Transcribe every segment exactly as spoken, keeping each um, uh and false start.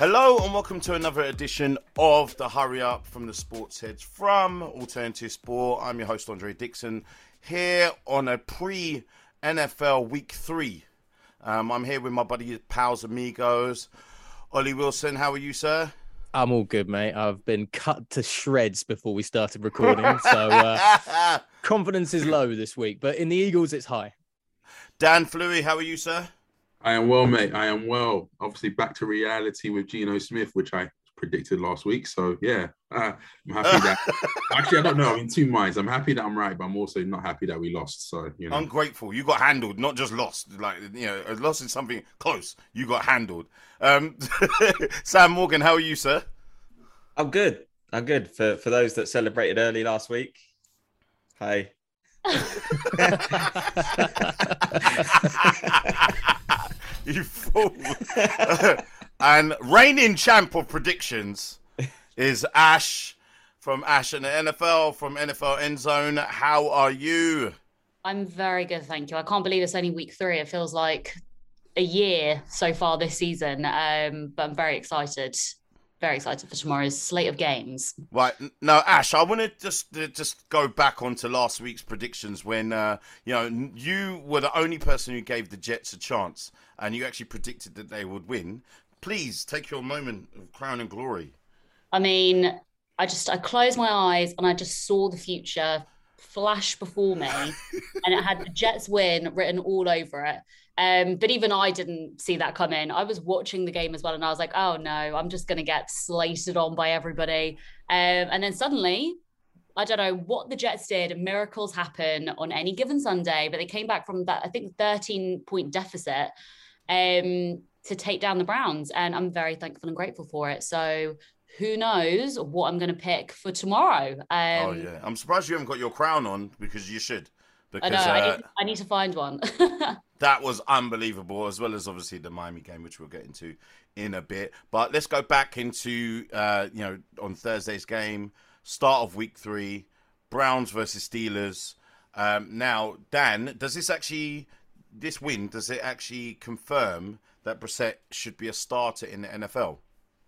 Hello and welcome to another edition of the Hurry Up from the Sports Heads from Alternative Sport. I'm your host Andre Dixon here on a pre-N F L Week three. Um, I'm here with my buddy pals amigos. Ollie Wilson, how are you, sir? I'm all good, mate. I've been cut to shreds before we started recording, so uh, confidence is low this week. But in the Eagles, it's high. Dan Fluey, how are you, sir? I am well, mate. I am well. Obviously, back to reality with Geno Smith, which I predicted last week. So, yeah, uh, I'm happy that... Actually, I don't know. I'm in two minds. I'm happy that I'm right, but I'm also not happy that we lost. So, you know. Ungrateful. You got handled, not just lost. Like, you know, lost in something close. You got handled. Um, Sam Morgan, how are you, sir? I'm good. I'm good. For, for those that celebrated early last week, hey. You fool. And reigning champ of predictions is Ash from Ash and the N F L, from N F L End Zone. How are you? I'm very good, thank you. I can't believe it's only week three. It feels like a year so far this season, um, but I'm very excited. Very excited for tomorrow's slate of games. Right. Now, Ash, I want to just uh, just go back onto last week's predictions when, uh, you know, you were the only person who gave the Jets a chance and you actually predicted that they would win. Please take your moment of crown and glory. I mean, I just, I closed my eyes and I just saw the future flash before me and it had the Jets win written all over it. Um, but even I didn't see that come in. I was watching the game as well, and I was like, oh no, I'm just going to get slated on by everybody. Um, and then suddenly, I don't know what the Jets did. Miracles happen on any given Sunday, but they came back from that, I think, thirteen-point deficit um, to take down the Browns. And I'm very thankful and grateful for it. So who knows what I'm going to pick for tomorrow. Um, oh, yeah. I'm surprised you haven't got your crown on, because you should. Because, I know, uh, I, need, I need to find one. That was unbelievable, as well as obviously the Miami game, which we'll get into in a bit. But let's go back into, uh, you know, on Thursday's game, start of week three, Browns versus Steelers. Um, now, Dan, does this actually, this win, does it actually confirm that Brissett should be a starter in the N F L?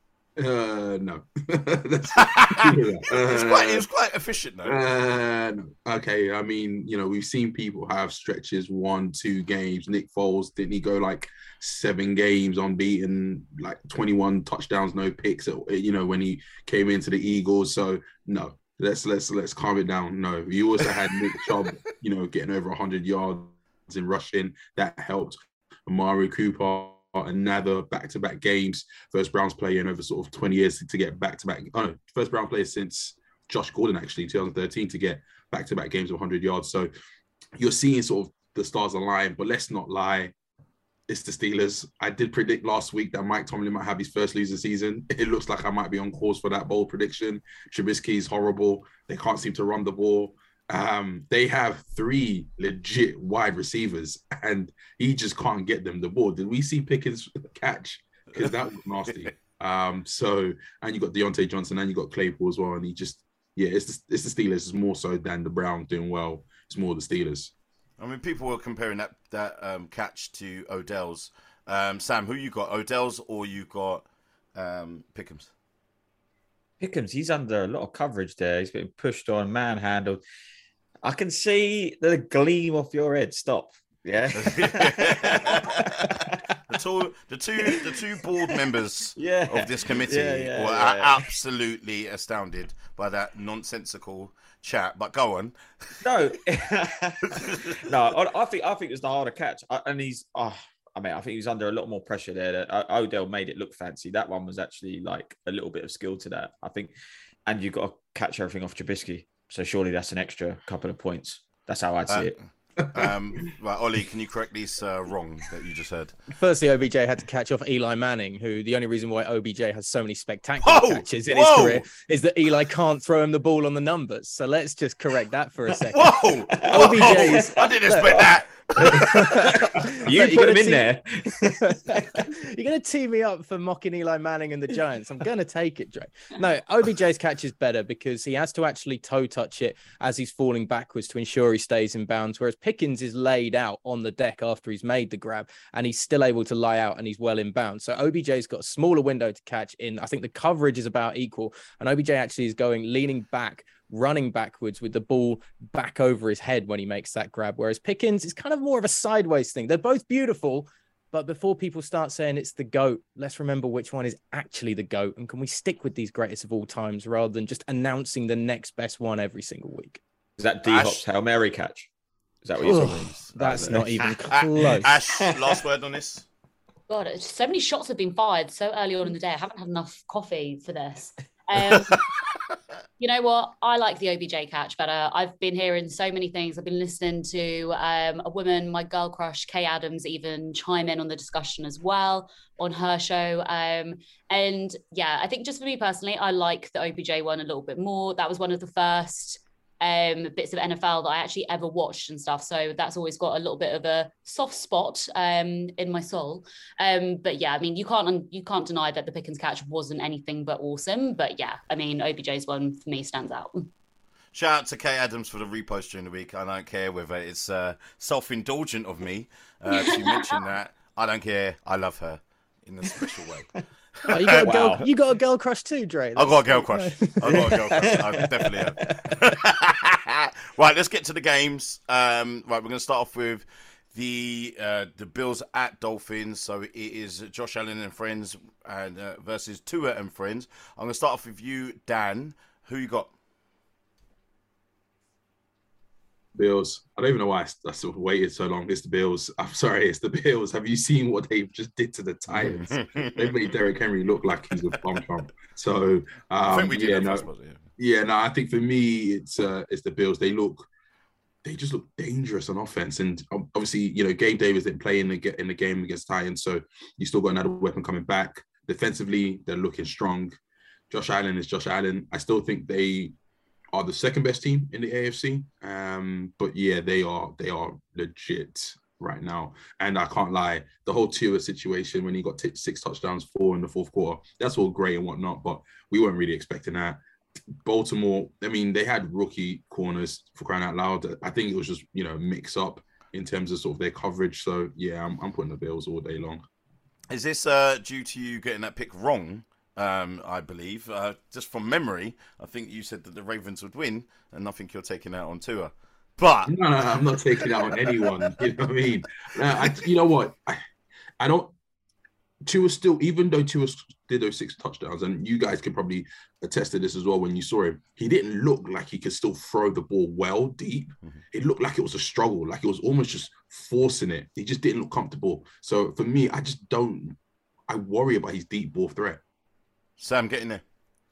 Uh, no. That's, uh, it's quite, it was quite efficient, though. Uh, no. Okay, I mean, you know, we've seen people have stretches, one, two games. Nick Foles, didn't he go like seven games unbeaten, like twenty-one touchdowns, no picks, you know, when he came into the Eagles? So, no, let's let's let's calm it down. No, you also had Nick Chubb, you know, getting over one hundred yards in rushing. That helped. Amari Cooper, another back-to-back games. First Browns player in over sort of twenty years to, to get back-to-back. Oh, no, first Brown player since Josh Gordon, actually, in twenty thirteen to get back-to-back games of one hundred yards. So you're seeing sort of the stars align, but let's not lie. It's the Steelers. I did predict last week that Mike Tomlin might have his first losing season. It looks like I might be on course for that bold prediction. Trubisky's horrible. They can't seem to run the ball. Um, they have three legit wide receivers, and he just can't get them the ball. Did we see Pickens catch? Because that was nasty. Um, so, and you got Deontay Johnson, and you got Claypool as well, and he just, yeah, it's the, it's the Steelers. It's more so than the Browns doing well. It's more the Steelers. I mean, people were comparing that that um, catch to Odell's. Um, Sam, who you got, Odell's or you got um, Pickens? Pickens, he's under a lot of coverage there. He's getting pushed on, manhandled. I can see the gleam off your head. Stop. Yeah. the two, the two, the two board members yeah. of this committee yeah, yeah, were yeah. absolutely astounded by that nonsensical chat. But go on. No, no. I, I think I think it was the harder catch, I, and he's. Oh, I mean, I think he was under a lot more pressure there. Odell made it look fancy. That one was actually like a little bit of skill to that, I think. And you've got to catch everything off Trubisky. So surely that's an extra couple of points. That's how I'd see uh, it. Um, right, Ollie, can you correct this uh, wrong that you just heard? Firstly, O B J had to catch off Eli Manning, who the only reason why O B J has so many spectacular whoa, catches in whoa. his career is that Eli can't throw him the ball on the numbers. So let's just correct that for a second. Whoa! O B J's, I didn't expect that. You Look, put you're him gonna in tee- there. You're going to tee me up for mocking Eli Manning and the Giants. I'm going to take it, Dre. No, O B J's catch is better because he has to actually toe touch it as he's falling backwards to ensure he stays in bounds, whereas Pickens is laid out on the deck after he's made the grab and he's still able to lie out and he's well in bounds. So O B J's got a smaller window to catch in. I think the coverage is about equal, and O B J actually is going leaning back, running backwards with the ball back over his head when he makes that grab, whereas Pickens is kind of more of a sideways thing. They're both beautiful, but before people start saying it's the GOAT, let's remember which one is actually the GOAT, and can we stick with these greatest of all times rather than just announcing the next best one every single week? Is that D-Hop's Hail Mary catch? Is that what you're talking about? That's not even Ah, close. Ash, last word on this. God, it's- so many shots have been fired so early on in the day. I haven't had enough coffee for this. Um, you know what? I like the O B J catch better. I've been hearing so many things. I've been listening to um, a woman, my girl crush, Kay Adams, even chime in on the discussion as well on her show. Um, and yeah, I think just for me personally, I like the O B J one a little bit more. That was one of the first um, bits of N F L that I actually ever watched and stuff. So that's always got a little bit of a soft spot um, in my soul. Um, but yeah, I mean, you can't you can't deny that the Pickens catch wasn't anything but awesome. But yeah, I mean, O B J's one for me stands out. Shout out to Kay Adams for the repost during the week. I don't care whether it's uh, self-indulgent of me uh, to mention that. I don't care. I love her in a special way. Oh, you got a Wow. girl, you got a girl crush too, Dre. I've got a girl crush. I've got a girl crush. I definitely have. Right, let's get to the games. Um, right, we're going to start off with the uh, the Bills at Dolphins. So it is Josh Allen and friends and uh, versus Tua and friends. I'm going to start off with you, Dan. Who you got? Bills. I don't even know why I, I sort of waited so long. It's the Bills. I'm sorry, it's the Bills. Have you seen what they just did to the Titans? They've made Derrick Henry look like he's a bum chump. So um, I think we did yeah, that no, first, wasn't it? yeah, no. I think for me, it's uh, it's the Bills. They look, they just look dangerous on offense, and um, obviously, you know, Gabe Davis didn't play in the in the game against Titans, so you still got another weapon coming back. Defensively, they're looking strong. Josh Allen is Josh Allen. I still think they are the second best team in the A F C. Um, but yeah, they are they are legit right now. And I can't lie, the whole Tua situation when he got t- six touchdowns, four in the fourth quarter, that's all great and whatnot, but we weren't really expecting that. Baltimore, I mean, they had rookie corners for crying out loud. I think it was just, you know, mix up in terms of sort of their coverage. So yeah, I'm, I'm putting the Bills all day long. Is this uh, due to you getting that pick wrong? Um, I believe, uh, just from memory, I think you said that the Ravens would win, and I think you're taking out on Tua. But No, no, no, I'm not taking that on anyone. You know what I mean? Uh, I, you know what? I, I don't. Tua still, even though Tua did those six touchdowns, and you guys can probably attest to this as well when you saw him, he didn't look like he could still throw the ball well deep. Mm-hmm. It looked like it was a struggle, like it was almost just forcing it. He just didn't look comfortable. So for me, I just don't. I worry about his deep ball threat. Sam, get in there.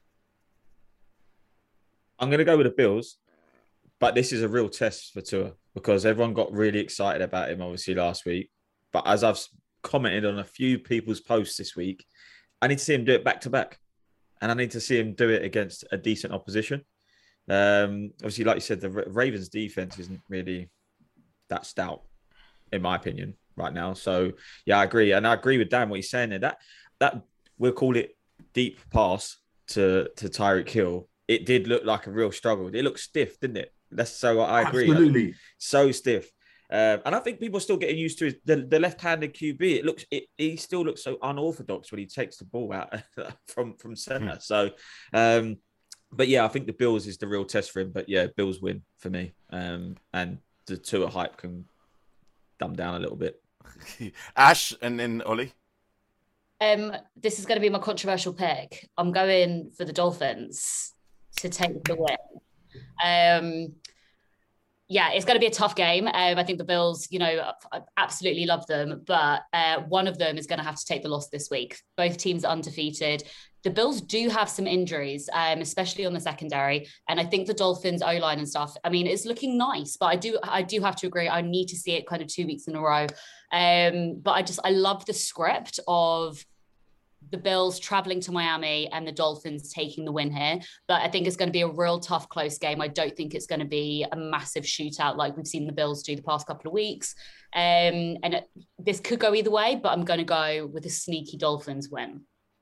I'm going to go with the Bills, but this is a real test for Tua because everyone got really excited about him, obviously, last week. But as I've commented on a few people's posts this week, I need to see him do it back to back. And I need to see him do it against a decent opposition. Um, obviously, like you said, the Ravens defense isn't really that stout, in my opinion, right now. So, yeah, I agree. And I agree with Dan, what he's saying there. That, that we'll call it deep pass to, to Tyreek Hill. It did look like a real struggle. It looked stiff, didn't it? That's so I agree. Absolutely. So stiff. Um, and I think people are still getting used to his, the, the left-handed Q B. It looks, it, he still looks so unorthodox when he takes the ball out from from center. So, um, but yeah, I think the Bills is the real test for him. But yeah, Bills win for me. Um, and the Tua hype can dumb down a little bit. Ash and then Ollie. Um, this is going to be my controversial pick. I'm going for the Dolphins to take the win. Um, yeah, it's going to be a tough game. Um, I think the Bills, you know, I absolutely love them, but uh, one of them is going to have to take the loss this week. Both teams are undefeated. The Bills do have some injuries, um, especially on the secondary, and I think the Dolphins O-line and stuff, I mean, it's looking nice, but I do, I do have to agree. I need to see it kind of two weeks in a row. Um, but I just, I love the script of the Bills traveling to Miami and the Dolphins taking the win here. But I think it's going to be a real tough, close game. I don't think it's going to be a massive shootout like we've seen the Bills do the past couple of weeks. Um, and it, this could go either way, but I'm going to go with a sneaky Dolphins win.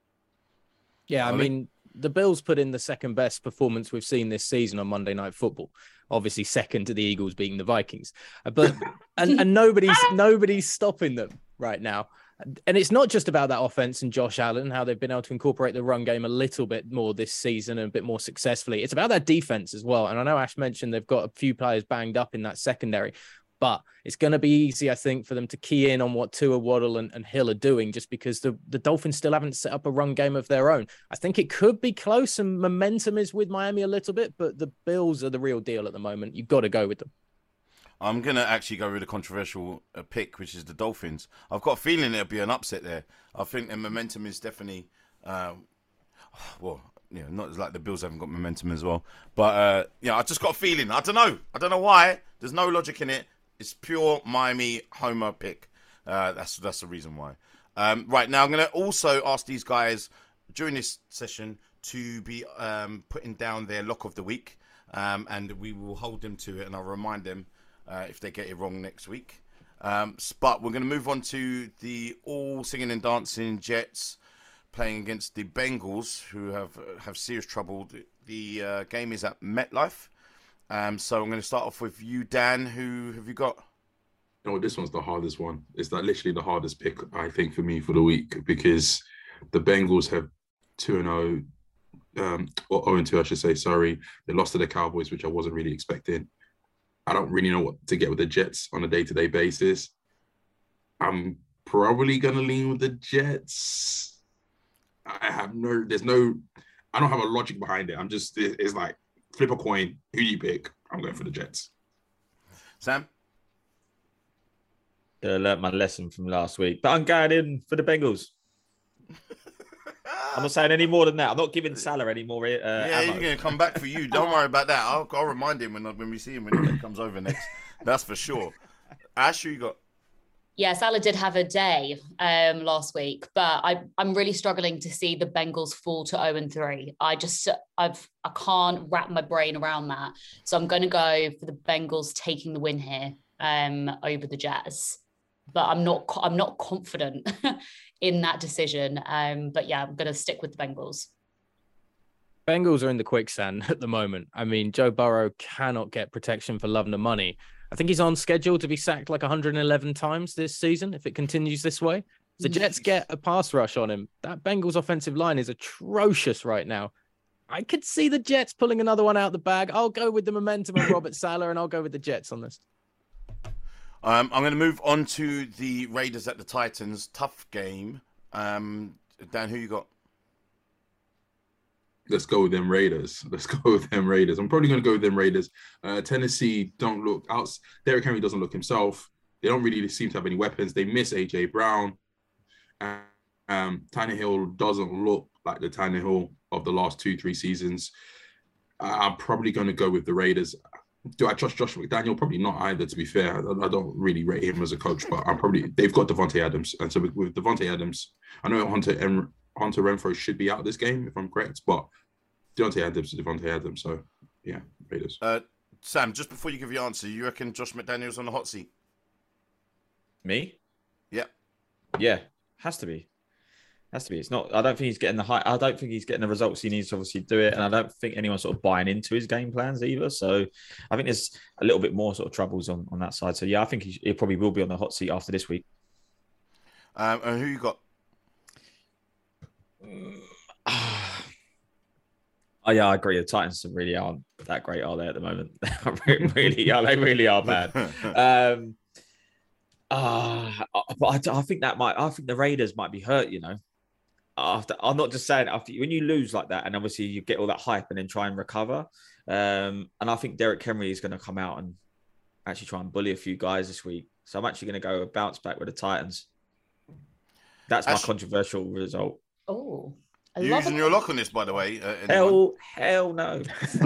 Yeah, I mean, the Bills put in the second best performance we've seen this season on Monday Night Football. Obviously, second to the Eagles beating the Vikings, but and, and nobody's nobody's stopping them right now. And it's not just about that offense and Josh Allen, how they've been able to incorporate the run game a little bit more this season and a bit more successfully. It's about that defense as well. And I know Ash mentioned they've got a few players banged up in that secondary, but it's going to be easy, I think, for them to key in on what Tua, Waddle and, and Hill are doing, just because the, the Dolphins still haven't set up a run game of their own. I think it could be close and momentum is with Miami a little bit, but the Bills are the real deal at the moment. You've got to go with them. I'm going to actually go with a controversial uh, pick, which is the Dolphins. I've got a feeling it'll be an upset there. I think the momentum is definitely, uh, well, you know, not as like the Bills haven't got momentum as well. But, uh, yeah, I just got a feeling. I don't know. I don't know why. There's no logic in it. It's pure Miami homer pick. Uh, that's that's the reason why. Um, right, now I'm going to also ask these guys during this session to be um, putting down their lock of the week. Um, and we will hold them to it, and I'll remind them Uh, if they get it wrong next week. Um, but we're going to move on to the all singing and dancing Jets playing against the Bengals, who have have serious trouble. The uh, game is at MetLife. Um, so I'm going to start off with you, Dan. Who have you got? No, this one's the hardest one. It's like literally the hardest pick, I think, for me for the week, because the Bengals have two and oh, um, or oh and two, I should say, sorry. They lost to the Cowboys, which I wasn't really expecting. I don't really know what to get with the Jets on a day-to-day basis. I'm probably going to lean with the Jets. I have no, there's no, I don't have a logic behind it. I'm just, it's like, flip a coin. Who do you pick? I'm going for the Jets. Sam? I learned my lesson from last week, but I'm going in for the Bengals. I'm not saying any more than that. I'm not giving Salah any more. Uh, yeah, ammo. he's going to come back for you. Don't worry about that. I'll, I'll remind him when when we see him when he comes over next. That's for sure. Ash, who you got? Yeah, Salah did have a day um, last week, but I, I'm really struggling to see the Bengals fall to oh and three. I just, I've, I can't wrap my brain around that. So I'm going to go for the Bengals taking the win here um, over the Jets. But I'm not, I'm not confident in that decision. Um, but yeah, I'm going to stick with the Bengals. Bengals are in the quicksand at the moment. I mean, Joe Burrow cannot get protection for love nor money. I think he's on schedule to be sacked like one hundred eleven times this season if it continues this way. If the Jets get a pass rush on him, that Bengals offensive line is atrocious right now. I could see the Jets pulling another one out the bag. I'll go with the momentum of Robert Saleh, and I'll go with the Jets on this. Um, I'm going to move on to the Raiders at the Titans. Tough game. Um, Dan, who you got? Let's go with them Raiders. Let's go with them Raiders. I'm probably going to go with them Raiders. Uh, Tennessee don't look out. Derrick Henry doesn't look himself. They don't really seem to have any weapons. They miss A J Brown. Um, Tannehill doesn't look like the Tannehill of the last two, three seasons. I'm probably going to go with the Raiders. Do I trust Josh McDaniel? Probably not either, to be fair. I don't really rate him as a coach, but I'm probably, they've got Devontae Adams. And so with, with Devontae Adams, I know Hunter, em, Hunter Renfro should be out this game, if I'm correct, but Devontae Adams is Devontae Adams. So, yeah, Raiders. Uh, Sam, just before you give your answer, you reckon Josh McDaniel's on the hot seat? Me? Yeah. Yeah, has to be. Has to be. It's not. I don't think he's getting the high. I don't think he's getting the results he needs to obviously do it, and I don't think anyone's sort of buying into his game plans either. So, I think there's a little bit more sort of troubles on, on that side. So, yeah, I think he, he probably will be on the hot seat after this week. Um, and who you got? Oh yeah, I agree. The Titans really aren't that great, are they, at the moment? They really are. They really are bad. Um, uh, but I, I think that might. I think the Raiders might be hurt. You know, after I'm not just saying after when you lose like that, and obviously you get all that hype and then try and recover. Um, and I think Derrick Henry is going to come out and actually try and bully a few guys this week. So I'm actually going to go bounce back with the Titans. That's my Ash- controversial result. Oh. I You love using a- your lock on this, by the way? Uh, anyone? Hell, hell no.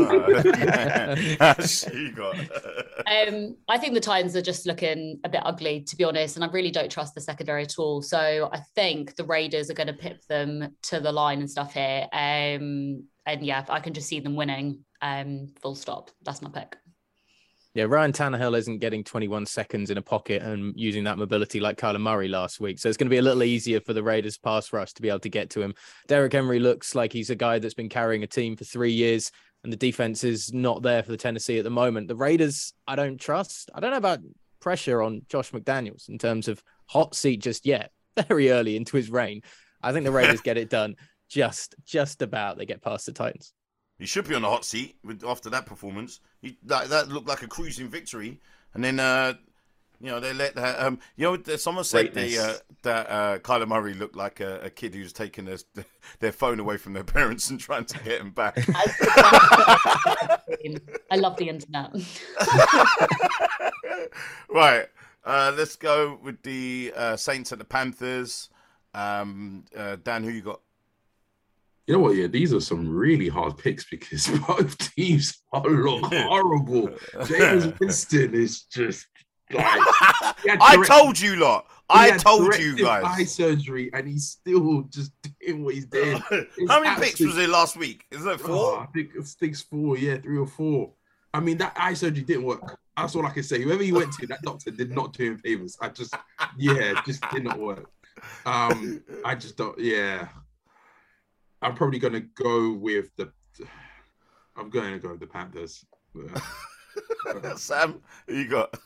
Uh, you got. Um, I think the Titans are just looking a bit ugly, to be honest, and I really don't trust the secondary at all. So I think the Raiders are going to pip them to the line and stuff here. Um, and yeah, I can just see them winning. Um, full stop. That's my pick. Yeah, Ryan Tannehill isn't getting twenty-one seconds in a pocket and using that mobility like Kyler Murray last week. So it's going to be a little easier for the Raiders pass rush to be able to get to him. Derrick Henry looks like he's a guy that's been carrying a team for three years and the defense is not there for the Tennessee at the moment. The Raiders, I don't trust. I don't know about pressure on Josh McDaniels in terms of hot seat just yet. Very early into his reign. I think the Raiders get it done just, just about. They get past the Titans. He should be on the hot seat with, after that performance. He, that, that looked like a cruising victory. And then, uh, you know, they let that. Um, you know, someone said they, uh, that uh, Kyler Murray looked like a, a kid who's taken their, their phone away from their parents and trying to get him back. I love the internet. Right. Uh, let's go with the uh, Saints and the Panthers. Um, uh, Dan, who you got? You know what? Yeah, these are some really hard picks because both teams are look horrible. Jameis Winston is just like I told you lot. I told you guys. Eye surgery, and he's still just doing what he's doing. How many picks was it last week? Is it four? Oh, I think I think it's four. Yeah, three or four. I mean, that eye surgery didn't work. That's all I can say. Whoever he went to, that doctor did not do him favors. I just, yeah, just did not work. Um, I just don't. Yeah. I'm probably going to go with the. I'm going to go with the Panthers. Sam, who you got?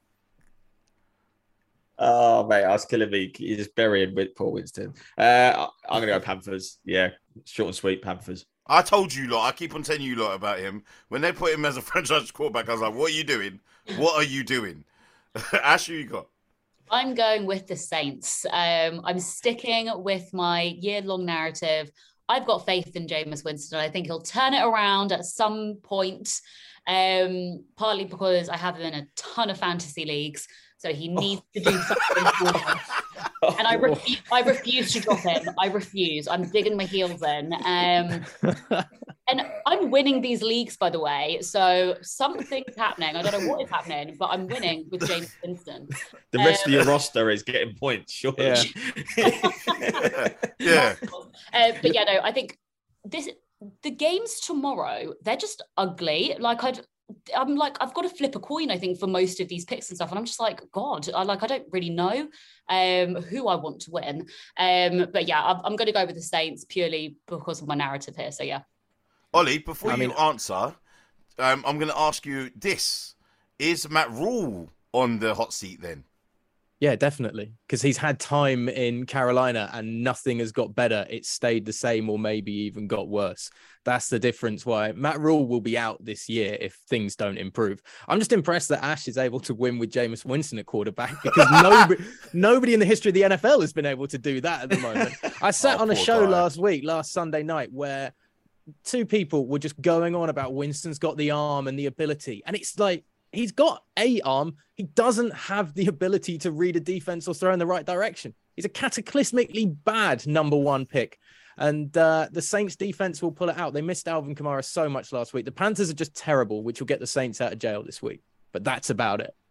Oh, mate, I was killing me. You're just burying with Paul Winston. Uh, I'm going to go Panthers. Yeah, short and sweet Panthers. I told you lot. I keep on telling you lot about him. When they put him as a franchise quarterback, I was like, "What are you doing? What are you doing?" Ash, who you got? I'm going with the Saints. Um, I'm sticking with my year-long narrative. I've got faith in Jameis Winston. I think he'll turn it around at some point, um, partly because I have him in a ton of fantasy leagues, so he needs oh. to do something for them. And I, refu- I refuse to drop him. I refuse. I'm digging my heels in. Um, and I'm winning these leagues, by the way. So something's happening. I don't know what is happening, but I'm winning with Jameis Winston. The rest um, of your roster is getting points, sure. Yeah. yeah. Uh, but yeah, no, I think this the games tomorrow, they're just ugly. Like I'd I'm like, I've got to flip a coin, I think, for most of these picks and stuff. And I'm just like, God, I like, I don't really know um, who I want to win. Um, but yeah, I'm, I'm going to go with the Saints purely because of my narrative here. So yeah. Ollie, before I you mean- answer, um, I'm going to ask you this. Is Matt Rule on the hot seat then? Yeah, definitely. Because he's had time in Carolina and nothing has got better. It's stayed the same or maybe even got worse. That's the difference why Matt Rule will be out this year if things don't improve. I'm just impressed that Ash is able to win with Jameis Winston at quarterback because nobody, nobody in the history of the N F L has been able to do that at the moment. I sat Oh, on a poor show guy. last week, last Sunday night, where two people were just going on about Winston's got the arm and the ability. And it's like, he's got a arm. He doesn't have the ability to read a defense or throw in the right direction. He's a cataclysmically bad number one pick. And uh, the Saints defense will pull it out. They missed Alvin Kamara so much last week. The Panthers are just terrible, which will get the Saints out of jail this week. But that's about it.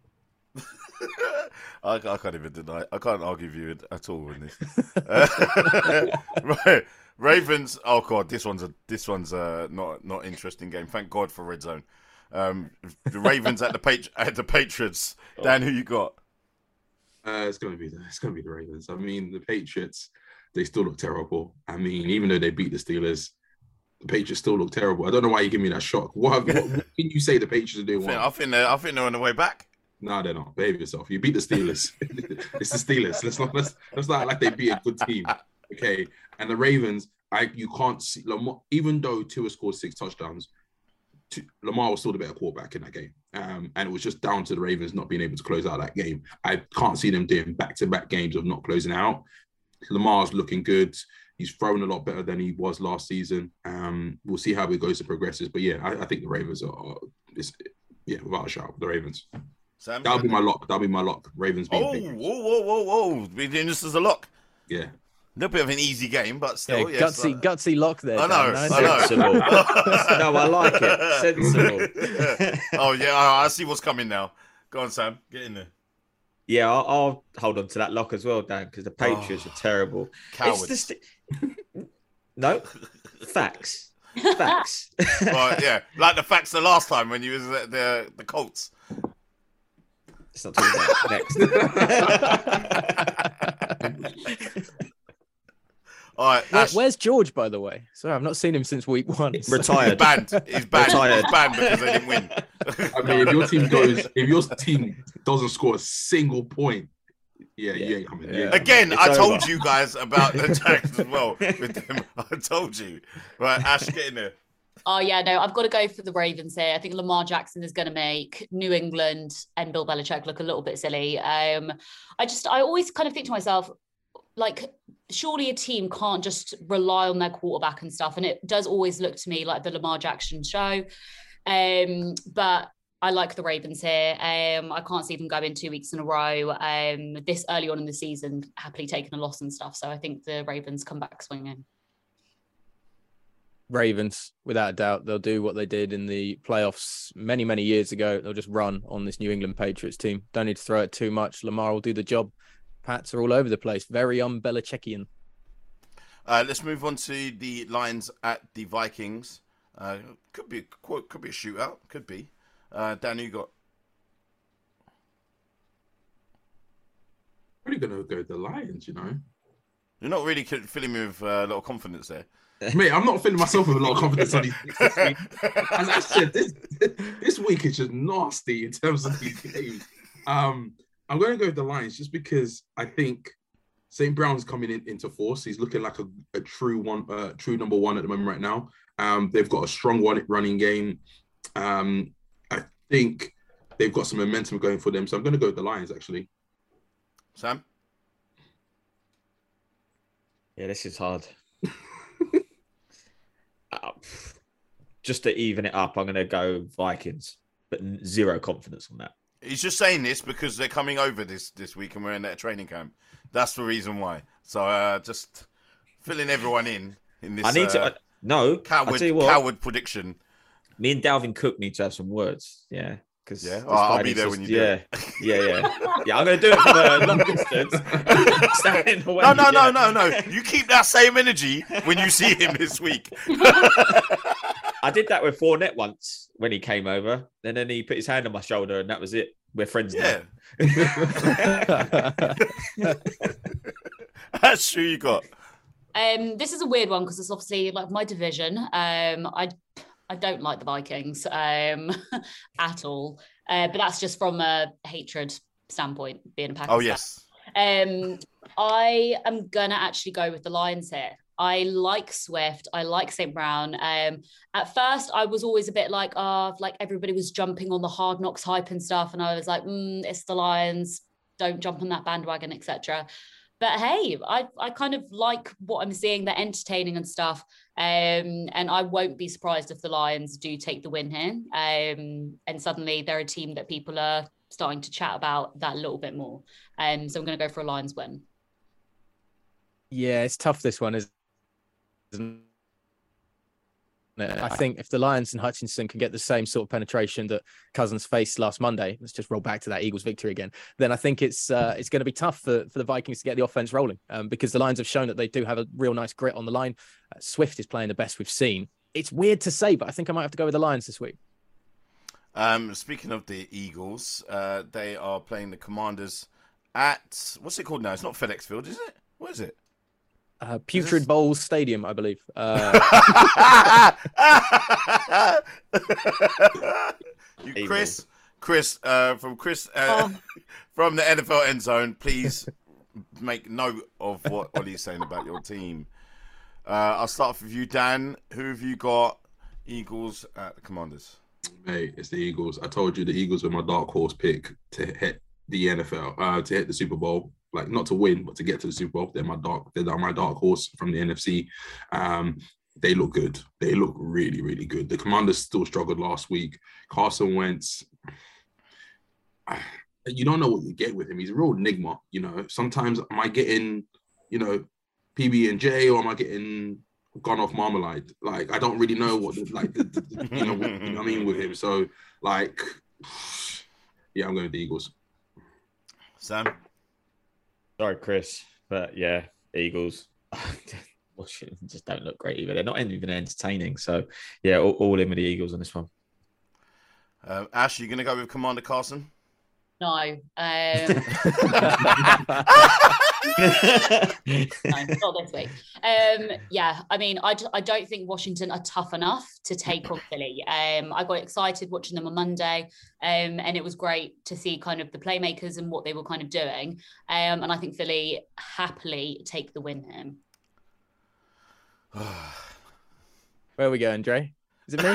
I, I can't even deny. I can't argue with you at all in this. Uh, right, Ravens. Oh god, this one's a this one's a not not interesting game. Thank God for Red Zone. Um, the Ravens at the Patri- at the Patriots. Dan, who you got? Uh, it's gonna be the it's gonna be the Ravens. I mean, the Patriots, they still look terrible. I mean, even though they beat the Steelers, the Patriots still look terrible. I don't know why you give me that shock. What, what, what can you say the Patriots are doing? I think, Well? I think they're I think they're on the way back. No, they're not. Behave yourself. You beat the Steelers. It's the Steelers. Let's not let's, let's not act like they beat a good team. Okay. And the Ravens, I you can't see Lamar, even though Tua scored six touchdowns, to, Lamar was still the better quarterback in that game. Um, and it was just down to the Ravens not being able to close out that game. I can't see them doing back-to-back games of not closing out. Lamar's looking good. He's thrown a lot better than he was last season. Um, we'll see how it goes and progresses. But yeah, I, I think the Ravens are, are it's, yeah, without a shout, the Ravens. Sam, That'll be my lock. That'll be my lock. Ravens being Oh, Patriots. whoa, whoa, whoa, whoa! We're doing this as a lock. Yeah. little bit of an easy game, but still, Yeah, yes, gutsy, uh, gutsy lock there. I know, Dan, I know. Sensible. No, I like it. Sensible. Oh yeah, I, I see what's coming now. Go on, Sam, get in there. Yeah, I'll, I'll hold on to that lock as well, Dan, because the Patriots Oh, are terrible. Cowards. It's the st- no, facts. Facts. Well, yeah, like the facts the last time when you was at the the Colts. It's not talking about next. All right, Where- Ash, where's George, by the way? Sorry, I've not seen him since week one. so- he's Retired. banned. He's banned. Retired. He's banned because they didn't win. I mean, if your team goes, if your team doesn't score a single point, yeah, Yeah. you ain't coming. Yeah. You ain't coming. Again, It's I told over. you guys about the Jags as well with them. I told you. Right, Ash, get in there. Oh yeah, no, I've got to go for the Ravens here. I think Lamar Jackson is going to make New England and Bill Belichick look a little bit silly. Um, I just, I always kind of think to myself, like, surely a team can't just rely on their quarterback and stuff. And it does always look to me like the Lamar Jackson show. Um, but I like the Ravens here. Um, I can't see them going two weeks in a row. Um, this early on in the season, happily taking a loss and stuff. So I think the Ravens come back swinging. Ravens, without a doubt, they'll do what they did in the playoffs many, many years ago. They'll just run on this New England Patriots team. Don't need to throw it too much. Lamar will do the job. Pats are all over the place. Very un-Belichickian. Uh, let's move on to the lines at the Vikings. Uh, could be could be a shootout. Could be. Uh, Dan, who you got? Probably gonna go with the Lions, you know. You're not really filling me with uh, a lot of confidence there. Mate, I'm not feeling myself with a lot of confidence on these picks this week. As I said, this this week is just nasty in terms of these games. Um, I'm going to go with the Lions just because I think Saint Brown's coming in into force. He's looking like a, a true one, uh, true number one at the moment right now. Um, they've got a strong one running game. Um, I think they've got some momentum going for them. So I'm going to go with the Lions actually. Sam? Yeah, this is hard. uh, just to even it up, I'm going to go Vikings, but zero confidence on that. He's just saying this because they're coming over this, this week and we're in their training camp. That's the reason why. So uh, just filling everyone in in this I need uh, to. Uh, no, coward, I tell you what, coward prediction. me and Dalvin Cook need to have some words. Yeah. Because Yeah? Oh, I'll be there when you do yeah, it. yeah, yeah, yeah. I'm going to do it for the long distance. Stand in the way, No, no, no, yeah. no, no. You keep that same energy when you see him this week. I did that with Fournette once when he came over, and then he put his hand on my shoulder, and that was it. We're friends Yeah. now. That's true you got. Um, this is a weird one because it's obviously like my division. Um, I I don't like the Vikings um, at all, uh, but that's just from a hatred standpoint, being a Packers Oh, fan. yes. Um, I am gonna actually go with the Lions here. I like Swift. I like Saint Brown. Um, at first, I was always a bit like, oh, like everybody was jumping on the Hard Knocks hype and stuff, and I was like, mm, it's the Lions. Don't jump on that bandwagon, et cetera. But hey, I I kind of like what I'm seeing. They're entertaining and stuff, um, and I won't be surprised if the Lions do take the win here. Um, and suddenly they're a team that people are starting to chat about that a little bit more. Um, so I'm going to go for a Lions win. Yeah, it's tough, this one, isn't it? I think if the Lions and Hutchinson can get the same sort of penetration that Cousins faced last Monday, let's just roll back to that Eagles victory again, then I think it's uh, it's going to be tough for, for the Vikings to get the offense rolling um, because the Lions have shown that they do have a real nice grit on the line. Uh, Swift is playing the best we've seen. It's weird to say, but I think I might have to go with the Lions this week. Um, speaking of the Eagles, uh, they are playing the Commanders at, what's it called now? It's not FedEx Field, is it? What is it? Uh, Putrid this- Bowls Stadium, I believe. Uh, you, Chris, Chris, uh, from Chris, uh, from the N F L End Zone, please make note of what Ollie's saying about your team. Uh, I'll start off with you, Dan. Who have you got? Eagles at the Commanders. Mate, it's the Eagles. I told you the Eagles were my dark horse pick to hit the N F L, uh, to hit the Super Bowl. Like, not to win, but to get to the Super Bowl. They're my dark, they're my dark horse from the N F C. Um, they look good. They look really, really good. The Commanders still struggled last week. Carson Wentz, you don't know what you get with him. He's a real enigma. You know, sometimes am I getting, you know, P B and J, or am I getting gone off Marmalade? Like, I don't really know what, the, like, the, the, you know, what, you know what I mean with him. So, like, yeah, I'm going with the Eagles. Sam? Sorry, Chris, but yeah, Eagles. Washington just don't look great either. They're not even entertaining. So, yeah, all, all in with the Eagles on this one. Uh, Ash, you going to go with Commander Carson? No. Um, no, not this week. Um, yeah, I mean, I, I don't think Washington are tough enough to take on Philly. Um, I got excited watching them on Monday, um, and it was great to see kind of the playmakers and what they were kind of doing. Um, and I think Philly happily take the win here. Where are we going, Dre? Is it me?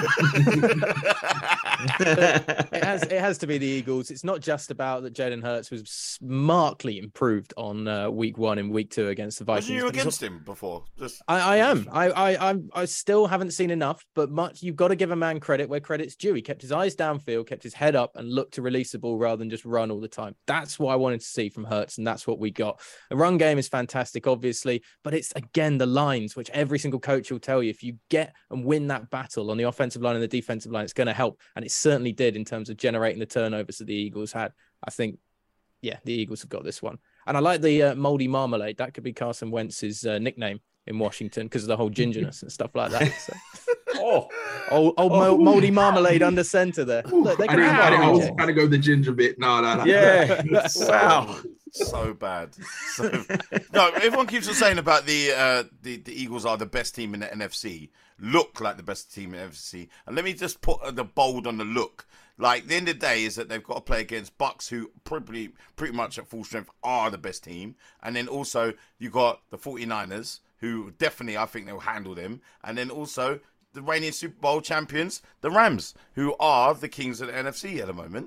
it has it has to be the Eagles. It's not just about that Jalen Hurts was markedly improved on uh, week one and week two against the Vikings. Wasn't you against him before? Just I, I am. I I I'm, I still haven't seen enough, but much you've got to give a man credit where credit's due. He kept his eyes downfield, kept his head up, and looked to release the ball rather than just run all the time. That's what I wanted to see from Hurts, and that's what we got. The run game is fantastic, obviously, but it's again the lines, which every single coach will tell you. If you get and win that battle on the offensive line and the defensive line, it's going to help, and it certainly did in terms of generating the turnovers that the Eagles had. I think, yeah, the Eagles have got this one, and I like the uh, moldy marmalade. That could be Carson Wentz's uh, nickname in Washington because of the whole gingerness and stuff like that. So. oh, old, old oh. moldy marmalade under center there. Look, they I didn't, I didn't, I was trying to go the ginger bit. No, no, no. Yeah. Wow. So bad. So, no, everyone keeps on saying about the, uh, the the Eagles are the best team in the N F C. Look like the best team in the N F C. And let me just put the bold on the look. Like, the end of the day is that they've got to play against Bucks, who probably pretty much at full strength are the best team. And then also you got the 49ers, who definitely I think they'll handle them. And then also the reigning Super Bowl champions, the Rams, who are the kings of the N F C at the moment.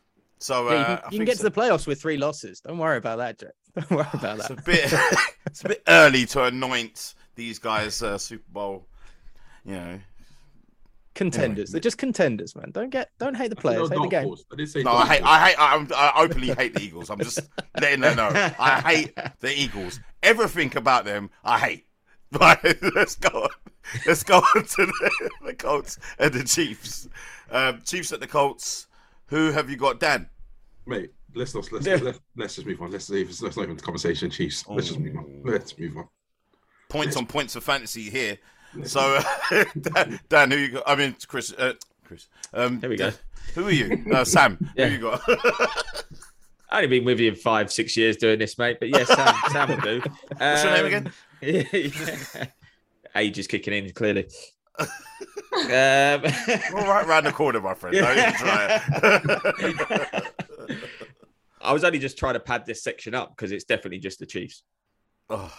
So uh, yeah, you can, you can get so. to the playoffs with three losses. Don't worry about that, Jack. Don't worry about that. It's a bit, it's a bit early to anoint these guys uh, Super Bowl, you know, contenders. Anyway. They're just contenders, man. Don't get, don't hate the players. Hate the game. I did say no, I hate, I hate, I, I openly hate the Eagles. I'm just letting them know. I hate the Eagles. Everything about them, I hate. Right, let's go on. Let's go on to the, the Colts and the Chiefs. Um, Chiefs at the Colts. Who have you got, Dan? Mate, let's not let's let's, let's, let's just move on. Let's let's, let's not even the conversation, Chiefs. Let's just move on. Let's move on. Points let's... on points of fantasy here. So, uh, Dan, Dan, who you got? I mean, Chris. Uh, Chris. Um, there we go. Who are you? Uh, Sam. Yeah. Who you got? I've only been with you five, six years doing this, mate. But yes, Sam, Sam will do. Um, What's your name again? Yeah. Age is kicking in, clearly. um, All right, round the corner, my friend. Don't even try it. I was only just trying to pad this section up because it's definitely just the Chiefs. Oh.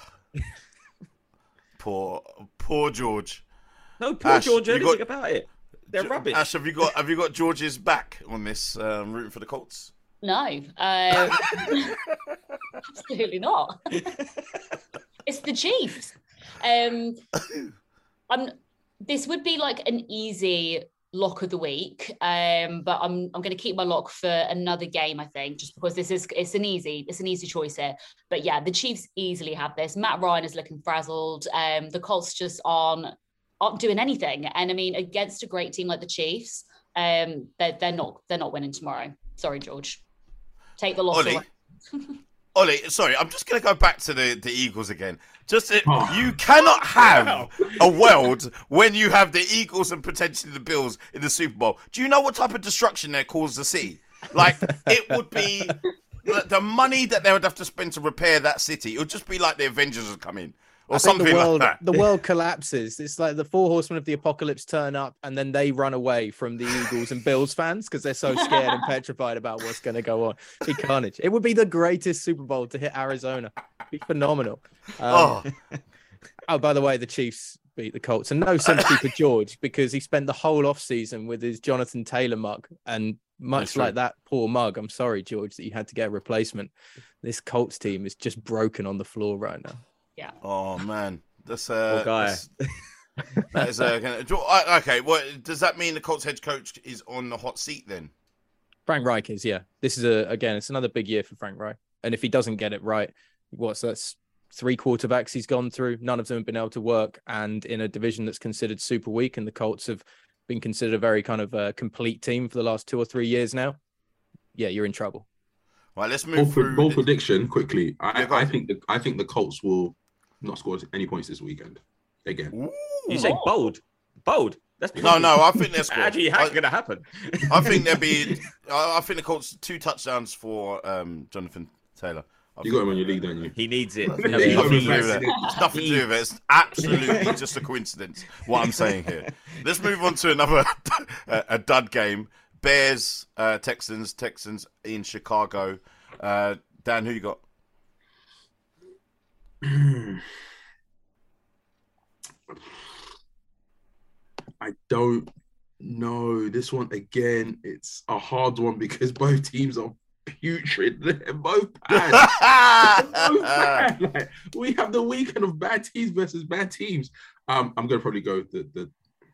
Poor, poor George. No, poor Ash, George. Anything got, about it? They're rubbish. Ash, have you got have you got George's back on this um, rooting for the Colts? No, um, absolutely not. It's the Chiefs. Um, I'm. This would be like an easy lock of the week, um, but I'm I'm going to keep my lock for another game. I think just because this is it's an easy it's an easy choice here. But yeah, the Chiefs easily have this. Matt Ryan is looking frazzled. Um, the Colts just aren't aren't doing anything, and I mean against a great team like the Chiefs, um, they're they're not they're not winning tomorrow. Sorry, George. Take the loss Ollie, away. Ollie, sorry, I'm just going to go back to the, the Eagles again. Just it, oh. You cannot have wow. a world when you have the Eagles and potentially the Bills in the Super Bowl. Do you know what type of destruction they cause the city? Like, it would be the money that they would have to spend to repair that city. It would just be like the Avengers would come in. Or I think something the world, like that. The world collapses. It's like the four horsemen of the apocalypse turn up and then they run away from the Eagles and Bills fans because they're so scared and petrified about what's going to go on. It'd be carnage. It would be the greatest Super Bowl to hit Arizona. It'd be phenomenal. Um, oh. oh, by the way, the Chiefs beat the Colts. And no sympathy for George because he spent the whole offseason with his Jonathan Taylor mug. And much like that poor mug, I'm sorry, George, that you had to get a replacement. This Colts team is just broken on the floor right now. Yeah. Oh man, that's uh, guy. That's, that is uh, okay. What does that mean? The Colts head coach is on the hot seat then? Frank Reich is, yeah. This is a again, it's another big year for Frank Reich, and if he doesn't get it right, what's that's three quarterbacks he's gone through. None of them have been able to work. And in a division that's considered super weak, and the Colts have been considered a very kind of uh, complete team for the last two or three years now, yeah, you're in trouble. Right, let's move Bold, through. bold prediction quickly. I, Yeah, go I on. think the I think the Colts will not score any points this weekend again. Ooh. You say bold, bold. That's No, no, I think they're scored. actually I, going to happen. I think there'll be. I, I think the Colts two touchdowns for um, Jonathan Taylor. I You got him on your league, don't you? He needs it. Yeah, It's you got nothing him to in do with it. fantasy. It's nothing to do with it. It's absolutely just a coincidence. What I'm saying here. Let's move on to another a, a dud game. Bears, uh, Texans, Texans in Chicago. Uh, Dan, who you got? I don't know. This one again, it's a hard one because both teams are putrid. They're both bad. They're both bad. Like, we have the weekend of bad teams versus bad teams. Um, I'm gonna probably go with the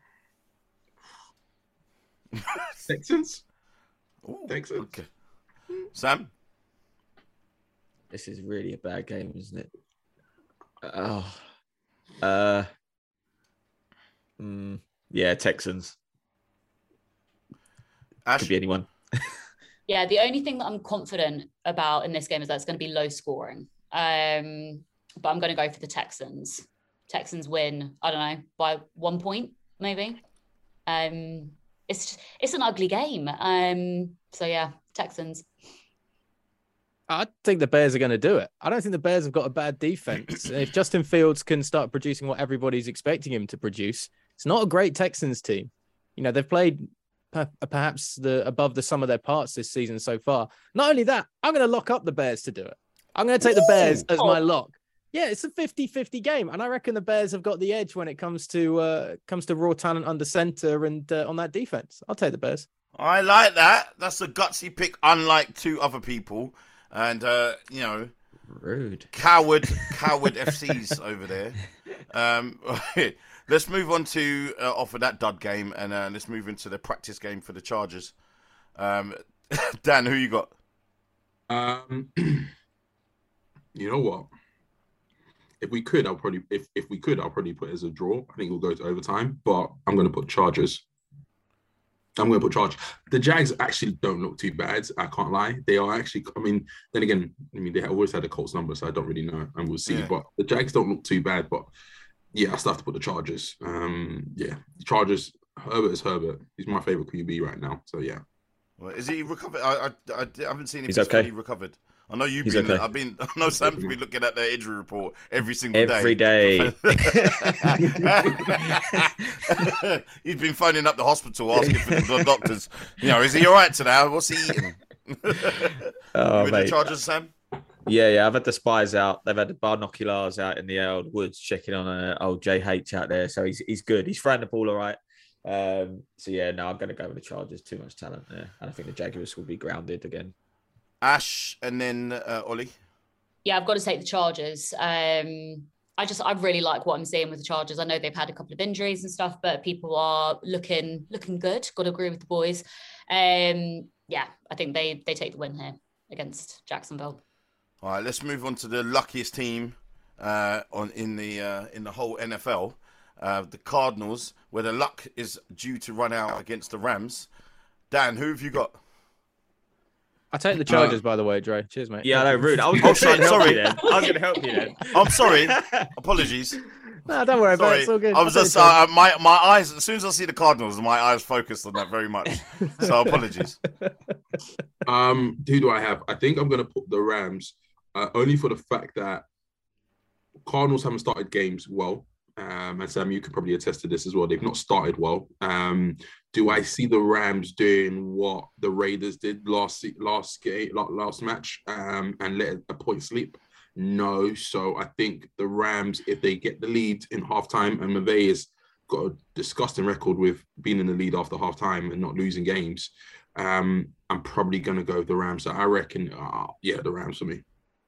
the Texans. Ooh, Texans. okay. Sam? This is really a bad game, isn't it? Oh, uh, mm, yeah, Texans. Ash? Could be anyone. Yeah, the only thing that I'm confident about in this game is that it's going to be low scoring. Um, but I'm going to go for the Texans. Texans win, I don't know, by one point, maybe. Um, it's it's an ugly game. Um, so yeah, Texans. I think the Bears are going to do it. I don't think the Bears have got a bad defense. If Justin Fields can start producing what everybody's expecting him to produce, it's not a great Texans team. You know, they've played per- perhaps the above the sum of their parts this season so far. Not only that, I'm going to lock up the Bears to do it. I'm going to take the Bears as my lock. Yeah, it's a fifty-fifty game, and I reckon the Bears have got the edge when it comes to uh, comes to raw talent under center and uh, on that defense. I'll take the Bears. I like that. That's a gutsy pick, unlike two other people. And, uh, you know, Rude. coward, coward F Cs over there. Um, let's move on to uh, off of that dud game, and uh, let's move into the practice game for the Chargers. Um, Dan, who you got? Um, you know what? If we could, I'll probably if if we could, I'll probably put it as a draw. I think we'll go to overtime, but I'm going to put Chargers. I'm going to put Chargers. The Jags actually don't look too bad. I can't lie. They are actually. I mean, then again, I mean they always had a Colts number, so I don't really know, and we'll see. Yeah. But the Jags don't look too bad. But yeah, I still have to put the Chargers. Um, yeah, Chargers. Herbert is Herbert. He's my favorite Q B right now. So yeah. Well, is he recovered? I, I, I haven't seen him. He's okay. Fully recovered. I know you've He's been. okay. I've been. I know Sam's been looking at the injury report every single day. Every day. He's been phoning up the hospital asking for the doctors. You know, is he all right today? What's he eating? Oh, You with the mate. Chargers, Sam? Yeah, yeah. I've had the spies out. They've had the binoculars out in the old woods checking on uh, old J H out there. So he's he's good. He's throwing the ball all right. Um, so yeah, no, I'm going to go with the Chargers. Too much talent there. And I think the Jaguars will be grounded again. Ash and then uh, Ollie. Yeah, I've got to take the Chargers. Um, I just, I really like what I'm seeing with the Chargers. I know they've had a couple of injuries and stuff, but people are looking, looking good. Got to agree with the boys. Um, yeah, I think they they take the win here against Jacksonville. All right, let's move on to the luckiest team uh, on in the uh, in the whole N F L, uh, the Cardinals, where the luck is due to run out against the Rams. Dan, who have you got? I take the Chargers, by the way, Dre. Cheers, mate. Yeah, I know, rude. I was Oh, going to try shit, and help sorry. you then. I was going to help you then. I'm sorry. Apologies. No, don't worry about Sorry. it. It's all good. I was I'll just take the uh, my my eyes. As soon as I see the Cardinals, my eyes focused on that very much. So apologies. Um, who do I have? I think I'm going to put the Rams, uh, only for the fact that Cardinals haven't started games well. Um, and Sam, you could probably attest to this as well. They've not started well. Um, do I see the Rams doing what the Raiders did last last game, last match, um, and let a point sleep? No. So I think the Rams, if they get the lead in halftime, and McVay has got a disgusting record with being in the lead after halftime and not losing games, um, I'm probably going to go with the Rams. So I reckon, uh, yeah, the Rams for me.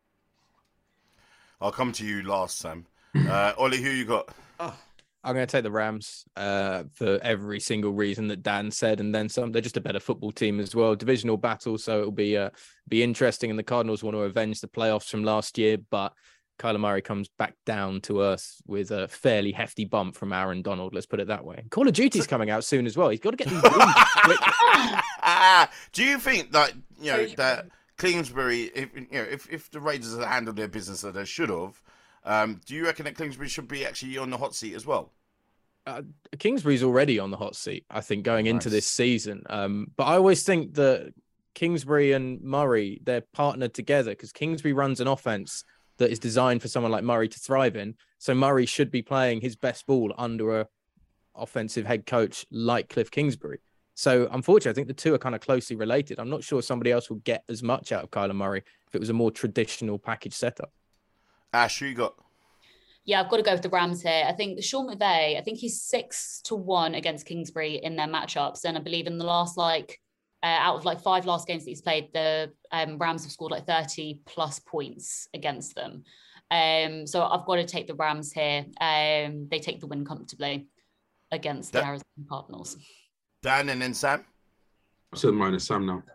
I'll come to you last, Sam. Uh, Ollie, who you got? Oh, I'm going to take the Rams uh, for every single reason that Dan said, and then some. They're just a better football team as well. Divisional battle, so it'll be uh, be interesting. And the Cardinals want to avenge the playoffs from last year, but Kyler Murray comes back down to earth with a fairly hefty bump from Aaron Donald. Let's put it that way. Call of Duty's coming out soon as well. He's got to get these wins quickly. Do you think that you know that Kingsbury, if you know, if, if the Raiders had handled their business as they should have, um, do you reckon that Kingsbury should be actually on the hot seat as well? Uh, Kingsbury's already on the hot seat, I think, going Nice. into this season. Um, but I always think that Kingsbury and Murray, they're partnered together because Kingsbury runs an offense that is designed for someone like Murray to thrive in. So Murray should be playing his best ball under a offensive head coach like Cliff Kingsbury. So unfortunately, I think the two are kind of closely related. I'm not sure somebody else will get as much out of Kyler Murray if it was a more traditional package setup. Ash, who you got? Yeah, I've got to go with the Rams here. I think Sean McVay, I think he's six to one against Kingsbury in their matchups. And I believe in the last, like, uh, out of like five last games that he's played, the um, Rams have scored like thirty plus points against them. Um, so I've got to take the Rams here. Um, they take the win comfortably against the That- Arizona Cardinals. Dan and then Sam? I said mine is Sam now.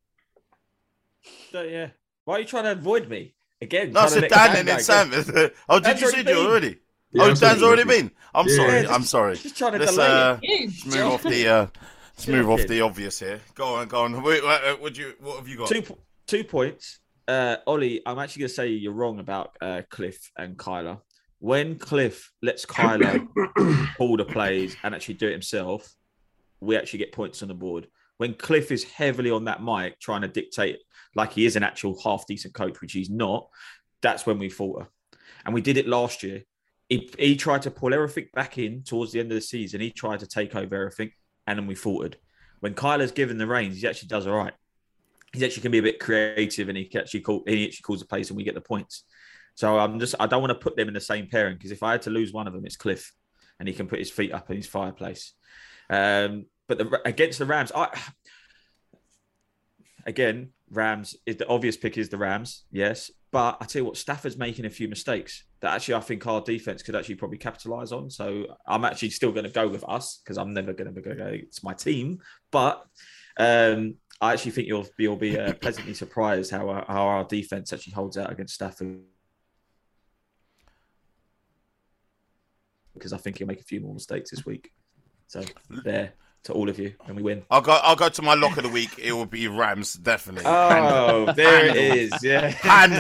So, yeah. Why are you trying to avoid me again? No, I trying to said let Dan and then go? Sam. oh, did Dan's you already say you been. already? Yeah, oh, I said Dan's it already already. been. I'm Yeah. sorry. Yeah, I'm just- sorry. Just trying to Let's delay uh, it. You, let's move off the uh, let's Chill, move off kid. the obvious here. Go on, go on. Wait, wait, wait, what do you what have you got? Two po- two points. Uh, Ollie, I'm actually going to say you're wrong about uh, Cliff and Kyler. When Cliff lets Kyler pull the plays and actually do it himself, we actually get points on the board. When Cliff is heavily on that mic trying to dictate like he is an actual half decent coach, which he's not, that's when we falter. And we did it last year. He, he tried to pull everything back in towards the end of the season. He tried to take over everything, and then we faltered. When Kyler's given the reins, he actually does all right. He actually can be a bit creative, and he can actually call, he actually calls the plays, and we get the points. So I'm just I don't want to put them in the same pairing because if I had to lose one of them, it's Cliff, and he can put his feet up in his fireplace. Um, but the, against the Rams, I again Rams is the obvious pick is the Rams, yes. But I tell you what, Stafford's making a few mistakes that actually I think our defense could actually probably capitalize on. So I'm actually still going to go with us because I'm never going to go. It's my team, but um, I actually think you'll you'll be uh, pleasantly surprised how our, how our defense actually holds out against Stafford. Because I think he'll make a few more mistakes this week. So there to all of you, and we win. I'll go. I'll go to my lock of the week. It will be Rams, definitely. Oh, there it is. Yeah. And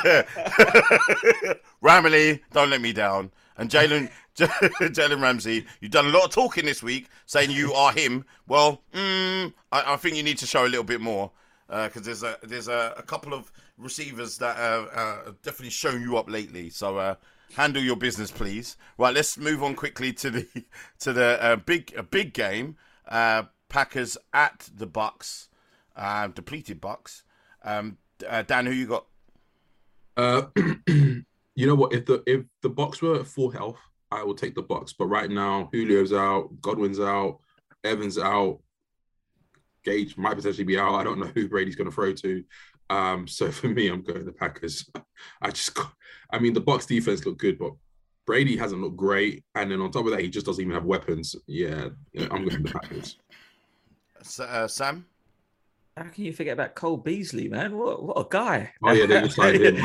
Ramley, don't let me down. And Jalen, Jalen Ramsey, you've done a lot of talking this week, saying you are him. Well, mm, I, I think you need to show a little bit more because uh, there's a there's a, a couple of receivers that uh, uh, have definitely shown you up lately. So uh, handle your business, please. Right, let's move on quickly to the to the uh, big a big game. Uh, Packers at the Bucks, uh, depleted Bucks. Um, uh, Dan, who you got? Uh, you know what? If the if the Bucks were at full health, I will take the Bucks. But right now, Julio's out, Godwin's out, Evans out, Gage might potentially be out. I don't know who Brady's going to throw to. Um, so for me, I'm going the Packers. I just, I mean, the Bucks defense looked good, but Brady hasn't looked great. And then on top of that, he just doesn't even have weapons. Yeah, I'm going the Packers. Uh, Sam? How can you forget about Cole Beasley, man? What what a guy! Oh yeah, they decided him.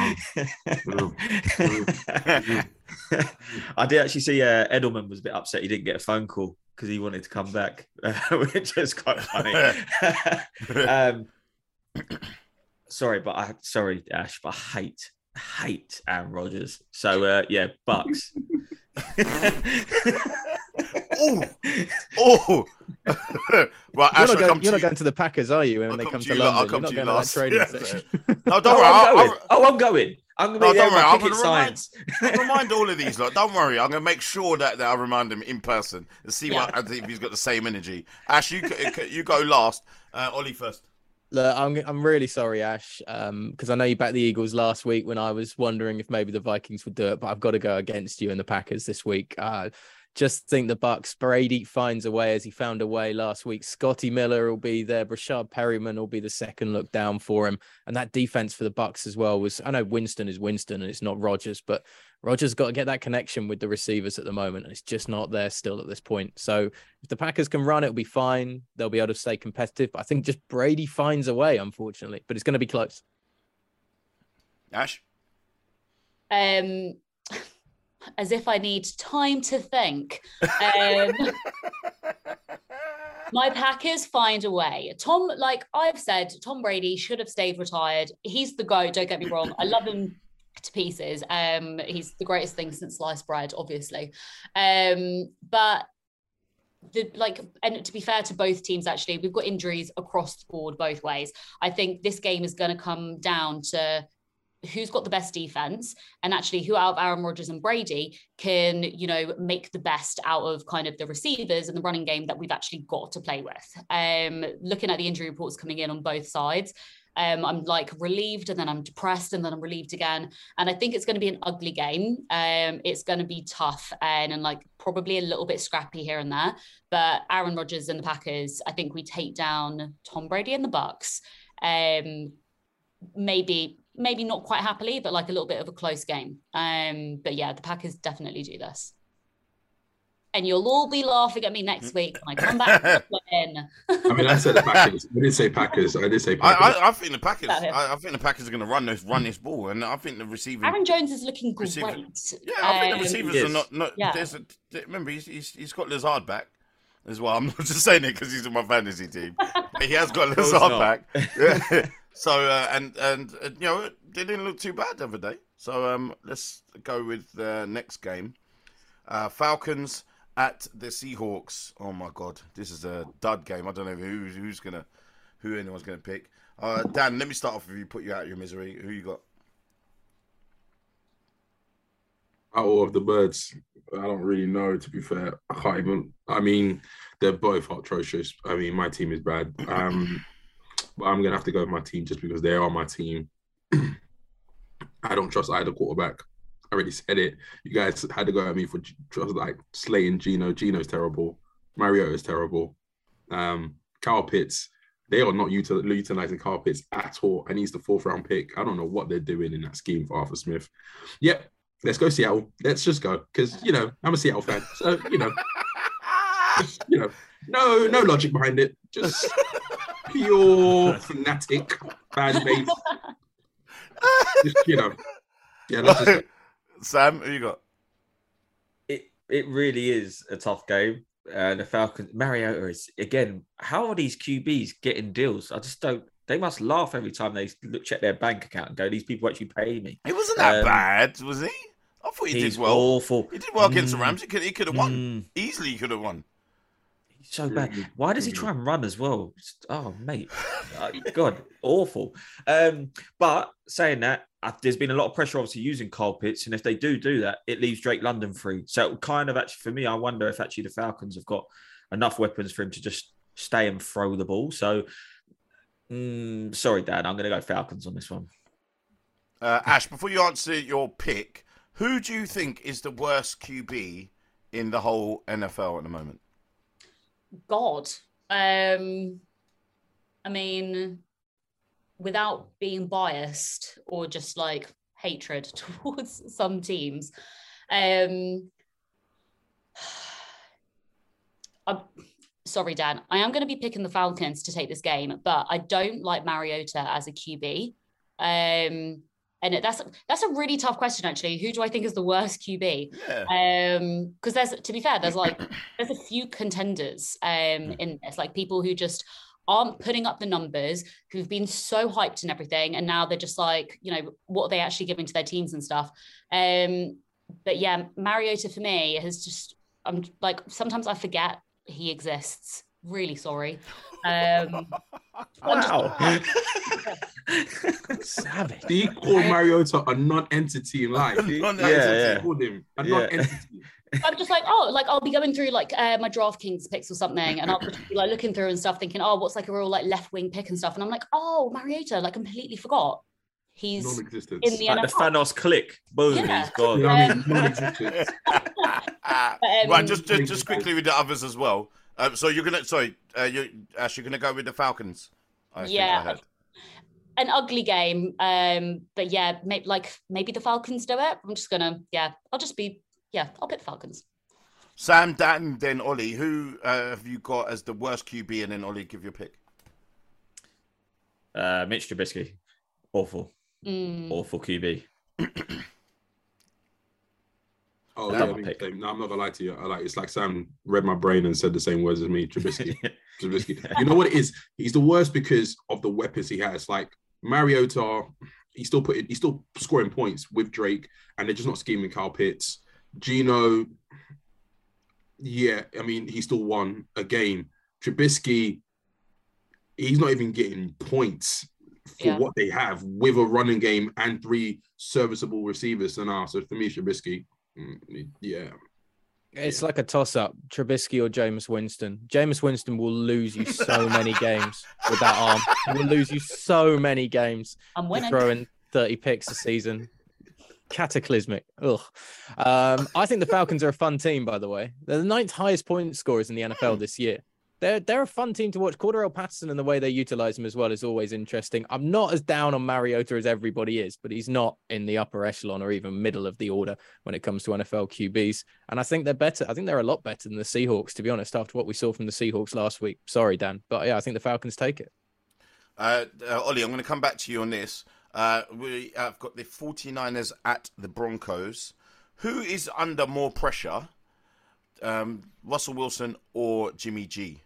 I did actually see uh, Edelman was a bit upset he didn't get a phone call because he wanted to come back, which is quite funny. um, sorry, but I sorry Ash, but I hate hate Aaron Rodgers. So uh, yeah, Bucks. Oh, oh! Right, Ash, You're, not I'll going, come you're to not going to the Packers, are you? When I'll they come come to to you, I'll London, come you're to not you going to that last. training Yeah. session. No, don't Oh, worry. I'm I'll, going. I'll, Oh, I'm going. I'm going to No, be there don't with worry, my I'm picket gonna remind- signs. I'll remind all of these. Like, don't worry. I'm gonna make sure that, that I remind him in person and see Yeah. what if he's got the same energy. Ash, you go- you go last. Uh, Ollie first. Look, I'm I'm really sorry, Ash, um, because I know you backed the Eagles last week when I was wondering if maybe the Vikings would do it, but I've got to go against you and the Packers this week. Uh, just think the Bucks. Brady finds a way as he found a way last week. Scotty Miller will be there. Brashad Perryman will be the second look down for him, and that defense for the Bucks as well was. I know Winston is Winston and it's not Rodgers, but Rodgers got to get that connection with the receivers at the moment, and it's just not there still at this point. So if the Packers can run, it'll be fine. They'll be able to stay competitive. But I think just Brady finds a way, unfortunately, but it's going to be close. Ash. Um, as if I need time to think. Um, my Packers find a way. Tom, like I've said, Tom Brady should have stayed retired. He's the GOAT, don't get me wrong. I love him to pieces. Um, he's the greatest thing since sliced bread, obviously. Um, but the like, and to be fair to both teams, actually, we've got injuries across the board both ways. I think this game is going to come down to who's got the best defense, and actually who out of Aaron Rodgers and Brady can, you know, make the best out of kind of the receivers and the running game that we've actually got to play with. Um, looking at the injury reports coming in on both sides, um, I'm like relieved and then I'm depressed and then I'm relieved again. And I think it's going to be an ugly game. Um, it's going to be tough and, and like probably a little bit scrappy here and there. But Aaron Rodgers and the Packers, I think we take down Tom Brady and the Bucks. Um, maybe maybe not quite happily, but like a little bit of a close game. Um, but yeah, the Packers definitely do this. And you'll all be laughing at me next week when I come back to win. I mean, I said the Packers. I did say Packers. I did say Packers. I, I, I think the Packers. I, I think the Packers are going to run this run this ball, and I think the receiving. Aaron Jones is looking great. Receiver, yeah, I think um, the receivers are not. not yeah. there's a, remember, he's, he's he's got Lazard back as well. I'm not just saying it because he's in my fantasy team. But he has got Lazard back. Yeah. So uh, and and uh, you know, they didn't look too bad the other day. So um, let's go with the next game. Uh, Falcons at the Seahawks. Oh my God, this is a dud game. I don't know who who's gonna who anyone's gonna pick. Uh, Dan, let me start off with you. Put you out of your misery. Who you got? Out of the birds, I don't really know. To be fair, I can't even. I mean, they're both atrocious. I mean, my team is bad. Um, but I'm gonna have to go with my team just because they are my team. I don't trust either quarterback. I already said it. You guys had to go at me for just like slaying Gino. Gino's terrible. Mariota is terrible. Um, Kyle Pitts, they are not util- utilizing Kyle Pitts at all. And he's the fourth round pick. I don't know what they're doing in that scheme for Arthur Smith. Yep, let's go Seattle. Let's just go because you know I'm a Seattle fan, so you know, just, you know, no, no logic behind it. Just pure fanatic fan base. Just, you know, yeah. Let's just. Sam, who you got? It it really is a tough game. Uh, the Falcons, Mariota is again. How are these Q Bs getting deals? I just don't. They must laugh every time they look, check their bank account and go, "These people actually pay me." It wasn't that um, bad, was he? I thought he he's did well. Awful. He did well against mm, the Rams. He could he could have won mm, easily. He could have won. He's so bad. Why does he try and run as well? Oh, mate, uh, God, awful. Um, but saying that. There's been a lot of pressure, obviously, using Kyle Pitts, and if they do do that, it leaves Drake London free. So, kind of actually, for me, I wonder if actually the Falcons have got enough weapons for him to just stay and throw the ball. So, mm, sorry, Dan, I'm going to go Falcons on this one. Uh, Ash, before you answer your pick, who do you think is the worst Q B in the whole N F L at the moment? God, um, I mean. Without being biased or just like hatred towards some teams. Um, I'm sorry, Dan. I am going to be picking the Falcons to take this game, but I don't like Mariota as a Q B. Um, and that's that's a really tough question, actually. Who do I think is the worst Q B? Yeah. Um, because there's, to be fair, there's like there's a few contenders um in this, like people who just aren't putting up the numbers, who've been so hyped and everything, and now they're just like, you know, what are they actually giving to their teams and stuff. Um, but yeah, Mariota for me has just, I'm like, sometimes I forget he exists. Really sorry. Um, wow. just... Savage. He called Mariota a non-entity in life. yeah, yeah. He called him a yeah. non-entity. I'm just like, oh, like I'll be going through like uh, my DraftKings picks or something, and I'll be like looking through and stuff, thinking, oh, what's like a real like left wing pick and stuff, and I'm like, oh, Mariota, like completely forgot he's non-existent in the like N F L. the Thanos click, boom, Yeah. he's gone. You know what I mean? Um, Non-existent. Uh, um, right, just, just just quickly with the others as well. Um, so you're gonna, sorry, uh, you Ash, you're gonna go with the Falcons. I think I yeah, heard. an ugly game, um, but yeah, maybe like maybe the Falcons do it. I'm just gonna, yeah, I'll just be, yeah, I'll pick the Falcons. Sam, Dan, then Ollie. Who uh, have you got as the worst Q B? And then Ollie, give your pick. Uh, Mitch Trubisky, awful, Mm. awful Q B. Oh, I've yeah, done I my mean, pick. same. No, I'm not gonna lie to you. I like it's like Sam read my brain and said the same words as me. Trubisky. Trubisky. You know what it is? He's the worst because of the weapons he has. Like Mariota, he's still putting, he's still scoring points with Drake, and they're just not scheming Kyle Pitts. Gino, yeah, I mean, he still won a game. Trubisky, he's not even getting points for Yeah. what they have with a running game and three serviceable receivers. So now, so for me, Trubisky, mm, yeah. It's Yeah. like a toss-up, Trubisky or Jameis Winston. Jameis Winston will lose you so many games with that arm. He will lose you so many games. I'm You're winning. throwing thirty picks a season. Cataclysmic. Ugh. Um, I think the Falcons are a fun team, by the way. They're the ninth highest point scorers in the N F L this year. They're they're a fun team to watch. Cordarrelle Patterson and the way they utilize him as well is always interesting. I'm not as down on Mariota as everybody is, but he's not in the upper echelon or even middle of the order when it comes to N F L Q Bs. And I think they're better. I think they're a lot better than the Seahawks, to be honest, after what we saw from the Seahawks last week. Sorry, Dan. But yeah, I think the Falcons take it. Uh, uh, Ollie, I'm going to come back to you on this. Uh, we, I've got the 49ers at the Broncos. Who is under more pressure, um, Russell Wilson or Jimmy G?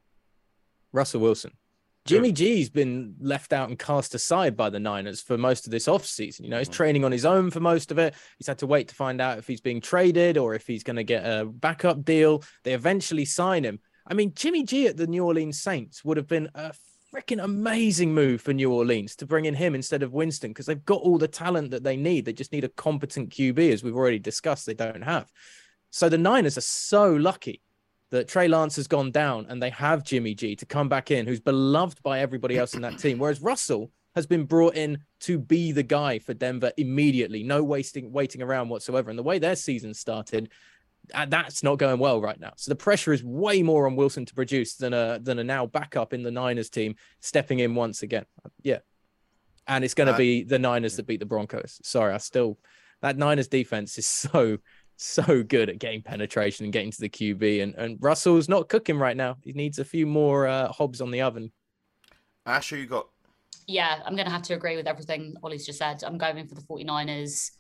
Russell Wilson. Jimmy G's been left out and cast aside by the Niners for most of this offseason. You know, he's Mhm. training on his own for most of it. He's had to wait to find out if he's being traded or if he's going to get a backup deal. They eventually sign him. I mean, Jimmy G at the New Orleans Saints would have been a freaking amazing move for New Orleans to bring in him instead of Winston, because they've got all the talent that they need. They just need a competent Q B, as we've already discussed. They don't have. So the Niners are so lucky that Trey Lance has gone down and they have Jimmy G to come back in, who's beloved by everybody else in that team. Whereas Russell has been brought in to be the guy for Denver immediately, no wasting, waiting around whatsoever. And the way their season started, uh, that's not going well right now. So the pressure is way more on Wilson to produce than a, than a now backup in the Niners team stepping in once again. Yeah. And it's going to Uh, be the Niners that beat the Broncos. Sorry, I still, that Niners defense is so, so good at getting penetration and getting to the Q B, and, and Russell's not cooking right now. He needs a few more uh, hobs on the oven. Ash, who you got? Yeah, I'm going to have to agree with everything Ollie's just said. I'm going for the 49ers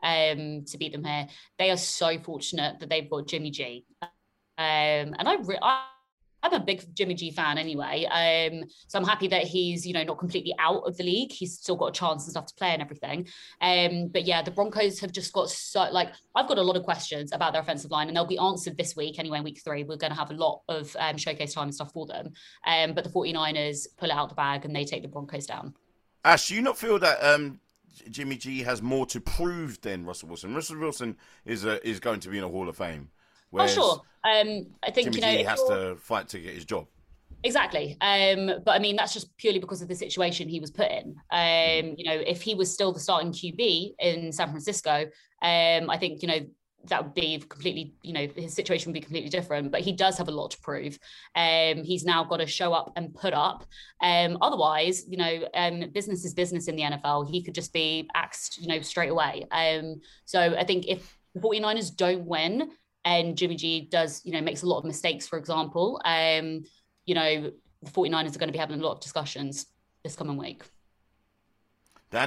um, to beat them here. They are so fortunate that they've got Jimmy G. Um, and I, re- I, I'm a big Jimmy G fan anyway. Um, so I'm happy that he's, you know, not completely out of the league. He's still got a chance and stuff to play and everything. Um, but yeah, the Broncos have just got so, like, I've got a lot of questions about their offensive line, and they'll be answered this week anyway, week three. We're going to have a lot of um, showcase time and stuff for them. Um, but the 49ers pull it out the bag and they take the Broncos down. Ash, do you not feel that um, Jimmy G has more to prove than Russell Wilson? Russell Wilson is a, is going to be in a Hall of Fame. Oh, sure. Um, I think, Jimmy you know, G if has you're- to fight to get his job. Exactly. Um, but I mean, that's just purely because of the situation he was put in. Um, you know, if he was still the starting Q B in San Francisco, um, I think, you know, that would be completely, you know, his situation would be completely different. But he does have a lot to prove. Um, he's now got to show up and put up. Um, otherwise, you know, um, business is business in the N F L. He could just be axed, you know, straight away. Um, so I think if the 49ers don't win and Jimmy G does, you know, makes a lot of mistakes, for example, um, you know, the 49ers are going to be having a lot of discussions this coming week. Dan?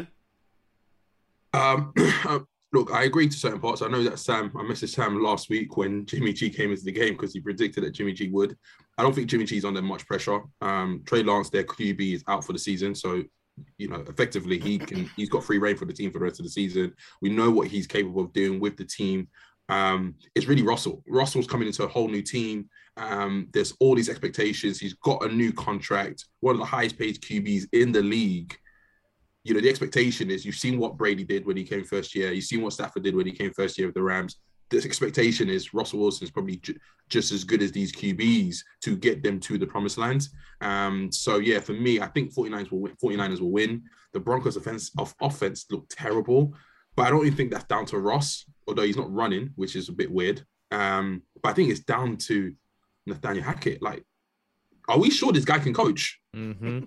Um, look, I agree to certain parts. I know that Sam, I messaged Sam last week when Jimmy G came into the game because he predicted that Jimmy G would. I don't think Jimmy G's under much pressure. Um, Trey Lance, their Q B, is out for the season. So, you know, effectively, he can, he's got free reign for the team for the rest of the season. We know what he's capable of doing with the team. Um, it's really Russell. Russell's coming into a whole new team. Um, there's all these expectations. He's got a new contract, one of the highest paid Q Bs in the league. You know, the expectation is, you've seen what Brady did when he came first year. You've seen what Stafford did when he came first year with the Rams. This expectation is Russell Wilson is probably ju- just as good as these Q Bs to get them to the promised land. Um, so, yeah, for me, I think 49ers will win. 49ers will win. The Broncos' offense, of offense look terrible, but I don't even think that's down to Ross, although he's not running, which is a bit weird. Um, but I think it's down to Nathaniel Hackett. Like, are we sure this guy can coach? Mm-hmm.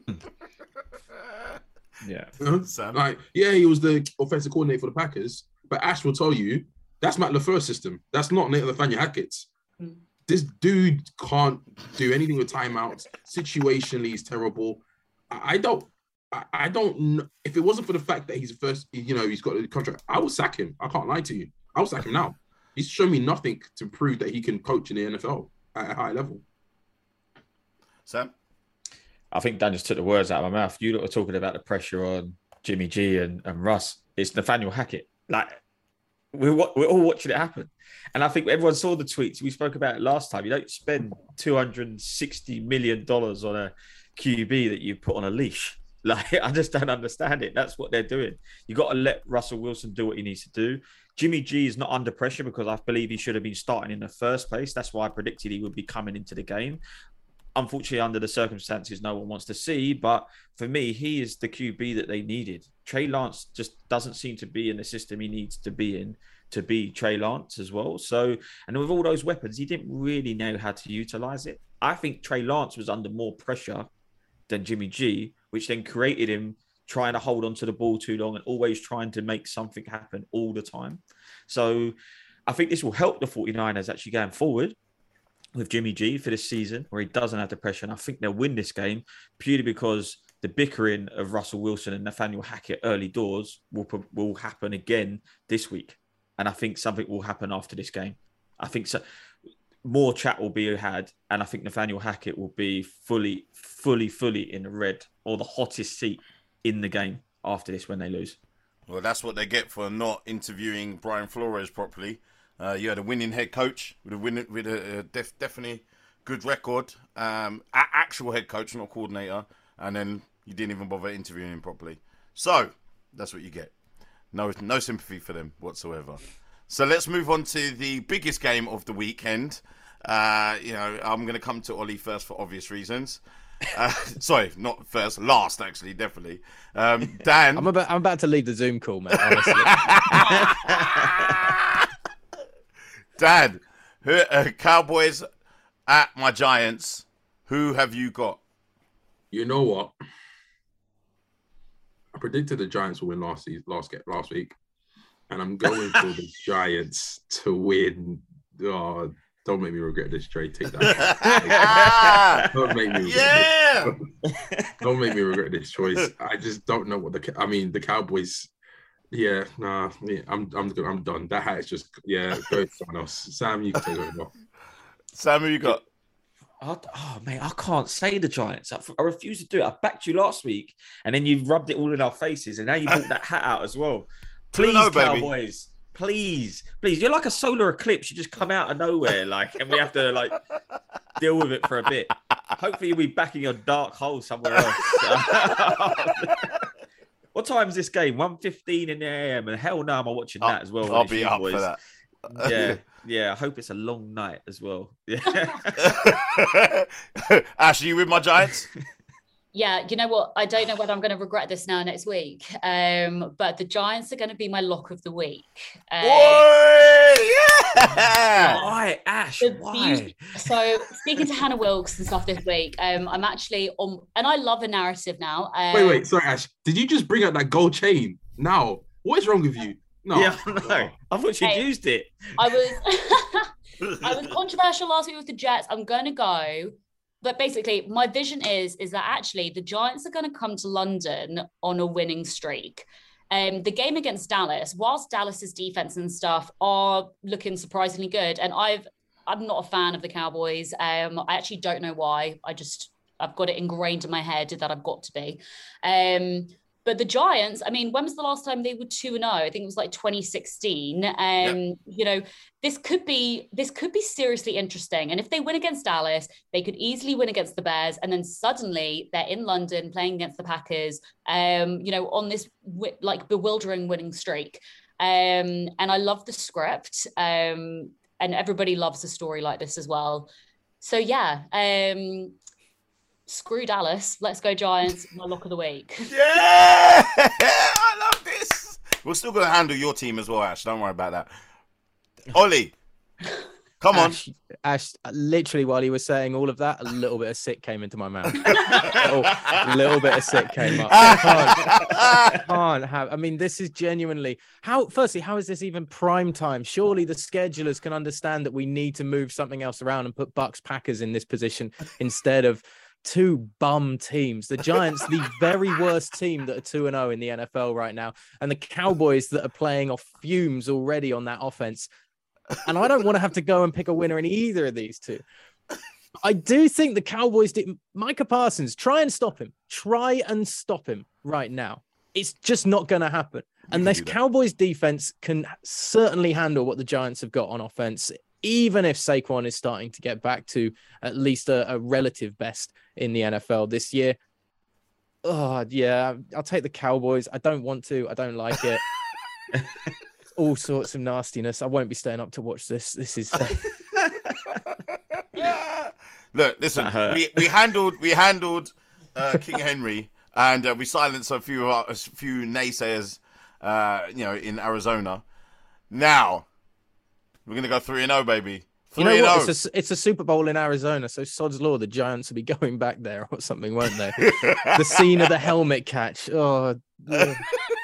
Yeah. Huh? Sam? Like, yeah, he was the offensive coordinator for the Packers, but Ash will tell you that's Matt LaFleur's system. That's not Nathaniel Hackett's. Mm. This dude can't do anything with timeouts. Situationally, he's terrible. I, I don't. I, I don't know. If it wasn't for the fact that he's first, you know, he's got a contract, I would sack him. I can't lie to you. I would sack him now. He's shown me nothing to prove that he can coach in the N F L at a high level. Sam? I think Dan just took the words out of my mouth. You lot were talking about the pressure on Jimmy G and, and Russ. It's Nathaniel Hackett. Like, we're, we're all watching it happen. And I think everyone saw the tweets. We spoke about it last time. You don't spend two hundred sixty million dollars on a Q B that you put on a leash. Like, I just don't understand it. That's what they're doing. You got to let Russell Wilson do what he needs to do. Jimmy G is not under pressure because I believe he should have been starting in the first place. That's why I predicted he would be coming into the game. Unfortunately, under the circumstances, no one wants to see. But for me, he is the Q B that they needed. Trey Lance just doesn't seem to be in the system he needs to be in to be Trey Lance as well. So, and with all those weapons, he didn't really know how to utilize it. I think Trey Lance was under more pressure than Jimmy G, which then created him trying to hold on to the ball too long and always trying to make something happen all the time. So I think this will help the 49ers actually going forward with Jimmy G for this season, where he doesn't have the pressure. And I think they'll win this game purely because the bickering of Russell Wilson and Nathaniel Hackett early doors will, will happen again this week. And I think something will happen after this game. I think so. More chat will be had, and I think Nathaniel Hackett will be fully, fully, fully in the red or the hottest seat in the game after this when they lose. Well, that's what they get for not interviewing Brian Flores properly. Uh, you had a winning head coach with a win, with a, a def, definitely good record, um, a- actual head coach, not coordinator, and then you didn't even bother interviewing him properly. So that's what you get. No, no sympathy for them whatsoever. So let's move on to the biggest game of the weekend. Uh, you know, I'm going to come to Ollie first for obvious reasons. Uh, sorry, not first, last actually, definitely. Um, Dan, I'm about I'm about to leave the Zoom call, man. Honestly, Dan, who, uh, Cowboys at my Giants. Who have you got? You know what? I predicted the Giants will win last season, last get last week, and I'm going for the Giants to win. Oh, don't make me regret this trade. Take that. Don't make me. Yeah. Regret don't make me regret this choice. I just don't know what the. I mean, the Cowboys. Yeah, nah. Yeah, I'm. I'm. I'm done. That hat is just. Yeah, go to someone else. Sam, you can take it off. Sam, who you got? I, oh, mate, I can't say the Giants. I, I refuse to do it. I backed you last week, and then you rubbed it all in our faces, and now you brought that hat out as well. Please, know, Cowboys. Baby. Please, please. You're like a solar eclipse. You just come out of nowhere, like, and we have to like deal with it for a bit. Hopefully, you'll be back in your dark hole somewhere else. What time is this game? one fifteen in the A M, and hell no, I'm watching that as well. I'll be up boys. for that. Yeah, yeah. I hope it's a long night as well. Yeah. Ash, are you with my Giants? Yeah, you know what? I don't know whether I'm going to regret this now next week. Um, but the Giants are going to be my lock of the week. Um, Boy, yeah. Why, Ash? Why? Beauty- so speaking to Hannah Wilkes and stuff this week, um, I'm actually on, and I love a narrative now. Um, wait, wait, sorry, Ash. Did you just bring out that gold chain? Now, what is wrong with you? No, yeah, no. I thought you'd hey, used it. I was, I was controversial last week with the Jets. I'm going to go. But basically, my vision is, is that actually the Giants are going to come to London on a winning streak. Um, the game against Dallas, whilst Dallas's defense and stuff are looking surprisingly good, and I've, I'm not a fan of the Cowboys. Um, I actually don't know why. I just, I've got it ingrained in my head that I've got to be. Um, But the Giants, I mean, when was the last time they were two and oh? I think it was like twenty sixteen. Um, yep. You know, this could be this could be seriously interesting. And if they win against Dallas, they could easily win against the Bears. And then suddenly they're in London playing against the Packers, um, you know, on this like bewildering winning streak. Um, and I love the script. Um, and everybody loves a story like this as well. So, yeah. Um, Screw Dallas. Let's go Giants. My lock of the week. Yeah! I love this. We're still going to handle your team as well, Ash. Don't worry about that. Ollie, come on. Ash, Ash, literally while he was saying all of that, a little bit of sick came into my mouth. a little bit of sick came up. I can't, I can't have. I mean, this is genuinely how. Firstly, how is this even prime time? Surely the schedulers can understand that we need to move something else around and put Bucks Packers in this position instead of two bum teams. The Giants, the very worst team that are two and oh in the N F L right now, and the Cowboys that are playing off fumes already on that offense. And I don't want to have to go and pick a winner in either of these two. I do think the Cowboys did. Micah Parsons, try and stop him. Try and stop him right now. It's just not going to happen. And this Cowboys defense can certainly handle what the Giants have got on offense, even if Saquon is starting to get back to at least a, a relative best in the N F L this year. Oh, yeah, I'll take the Cowboys. I don't want to. I don't like it. All sorts of nastiness. I won't be staying up to watch this. This is... Uh... Look, listen, we, we handled we handled uh, King Henry, and uh, we silenced a few uh, a few naysayers, uh, you know, in Arizona. Now we're gonna go three and zero, baby. You know what? It's a, it's a Super Bowl in Arizona, so sod's law, the Giants will be going back there or something, won't they? The scene of the helmet catch. Oh, yeah.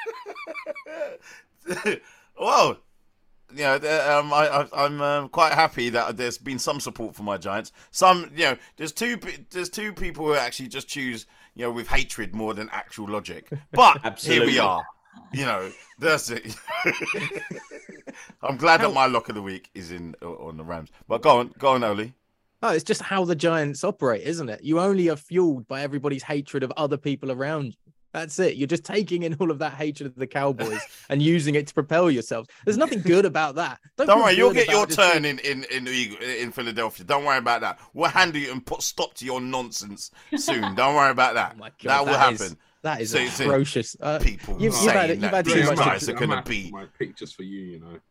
Well. You know, um, I, I, I'm uh, quite happy that there's been some support for my Giants. Some, you know, there's two, there's two people who actually just choose, you know, with hatred more than actual logic. But here we are. You know, that's it. I'm glad how... that my lock of the week is in on the Rams. But go on, go on, Oli. Oh, it's just how the Giants operate, isn't it? You only are fueled by everybody's hatred of other people around you. That's it. You're just taking in all of that hatred of the Cowboys and using it to propel yourselves. There's nothing good about that. Don't, Don't worry, you'll get your turn in, in, in, in Philadelphia. Don't worry about that. We'll handle you and put stop to your nonsense soon. Don't worry about that. Oh my God, that will that happen. Is, that is so, atrocious. Uh, people you've, you've had, you've had too much. Guys are going to be. My pick just for you, you know.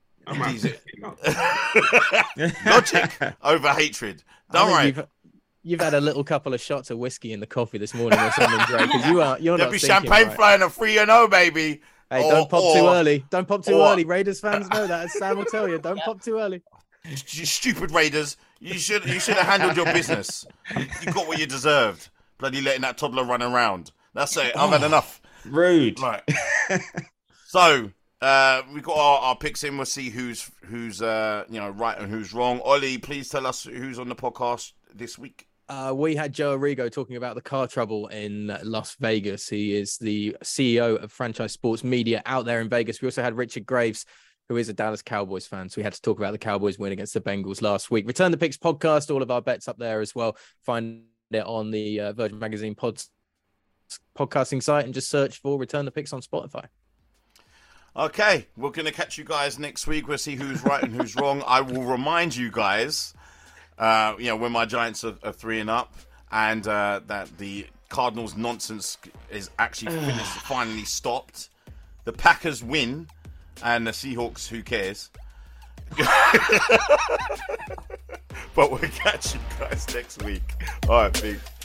Logic over hatred. Don't worry. You've, you've had a little couple of shots of whiskey in the coffee this morning or something, Dre, because you are you're There'll not be thinking champagne right. flying a three and oh, baby. Hey, or, don't pop or, too early. Don't pop too or, early. Raiders fans know that. As Sam will tell you, don't pop too early. You stupid Raiders. You should you should have handled your business. You got what you deserved. Bloody letting that toddler run around. That's it. I've had enough. Rude. Right. So uh, we got our, our picks in. We'll see who's who's uh, you know right and who's wrong. Ollie, please tell us who's on the podcast this week. Uh, we had Joe Arrigo talking about the car trouble in Las Vegas. He is the C E O of Franchise Sports Media out there in Vegas. We also had Richard Graves, who is a Dallas Cowboys fan. So we had to talk about the Cowboys win against the Bengals last week. Return the Picks podcast, all of our bets up there as well. Find it on the uh, Virgin Magazine pods, podcasting site and just search for Return the Picks on Spotify. Okay, we're going to catch you guys next week. We'll see who's right and who's wrong. I will remind you guys, uh, you know, when my Giants are, are three and up and uh, that the Cardinals nonsense is actually finished, finally stopped. The Packers win and the Seahawks, who cares? But we'll catch you guys next week. All right, big.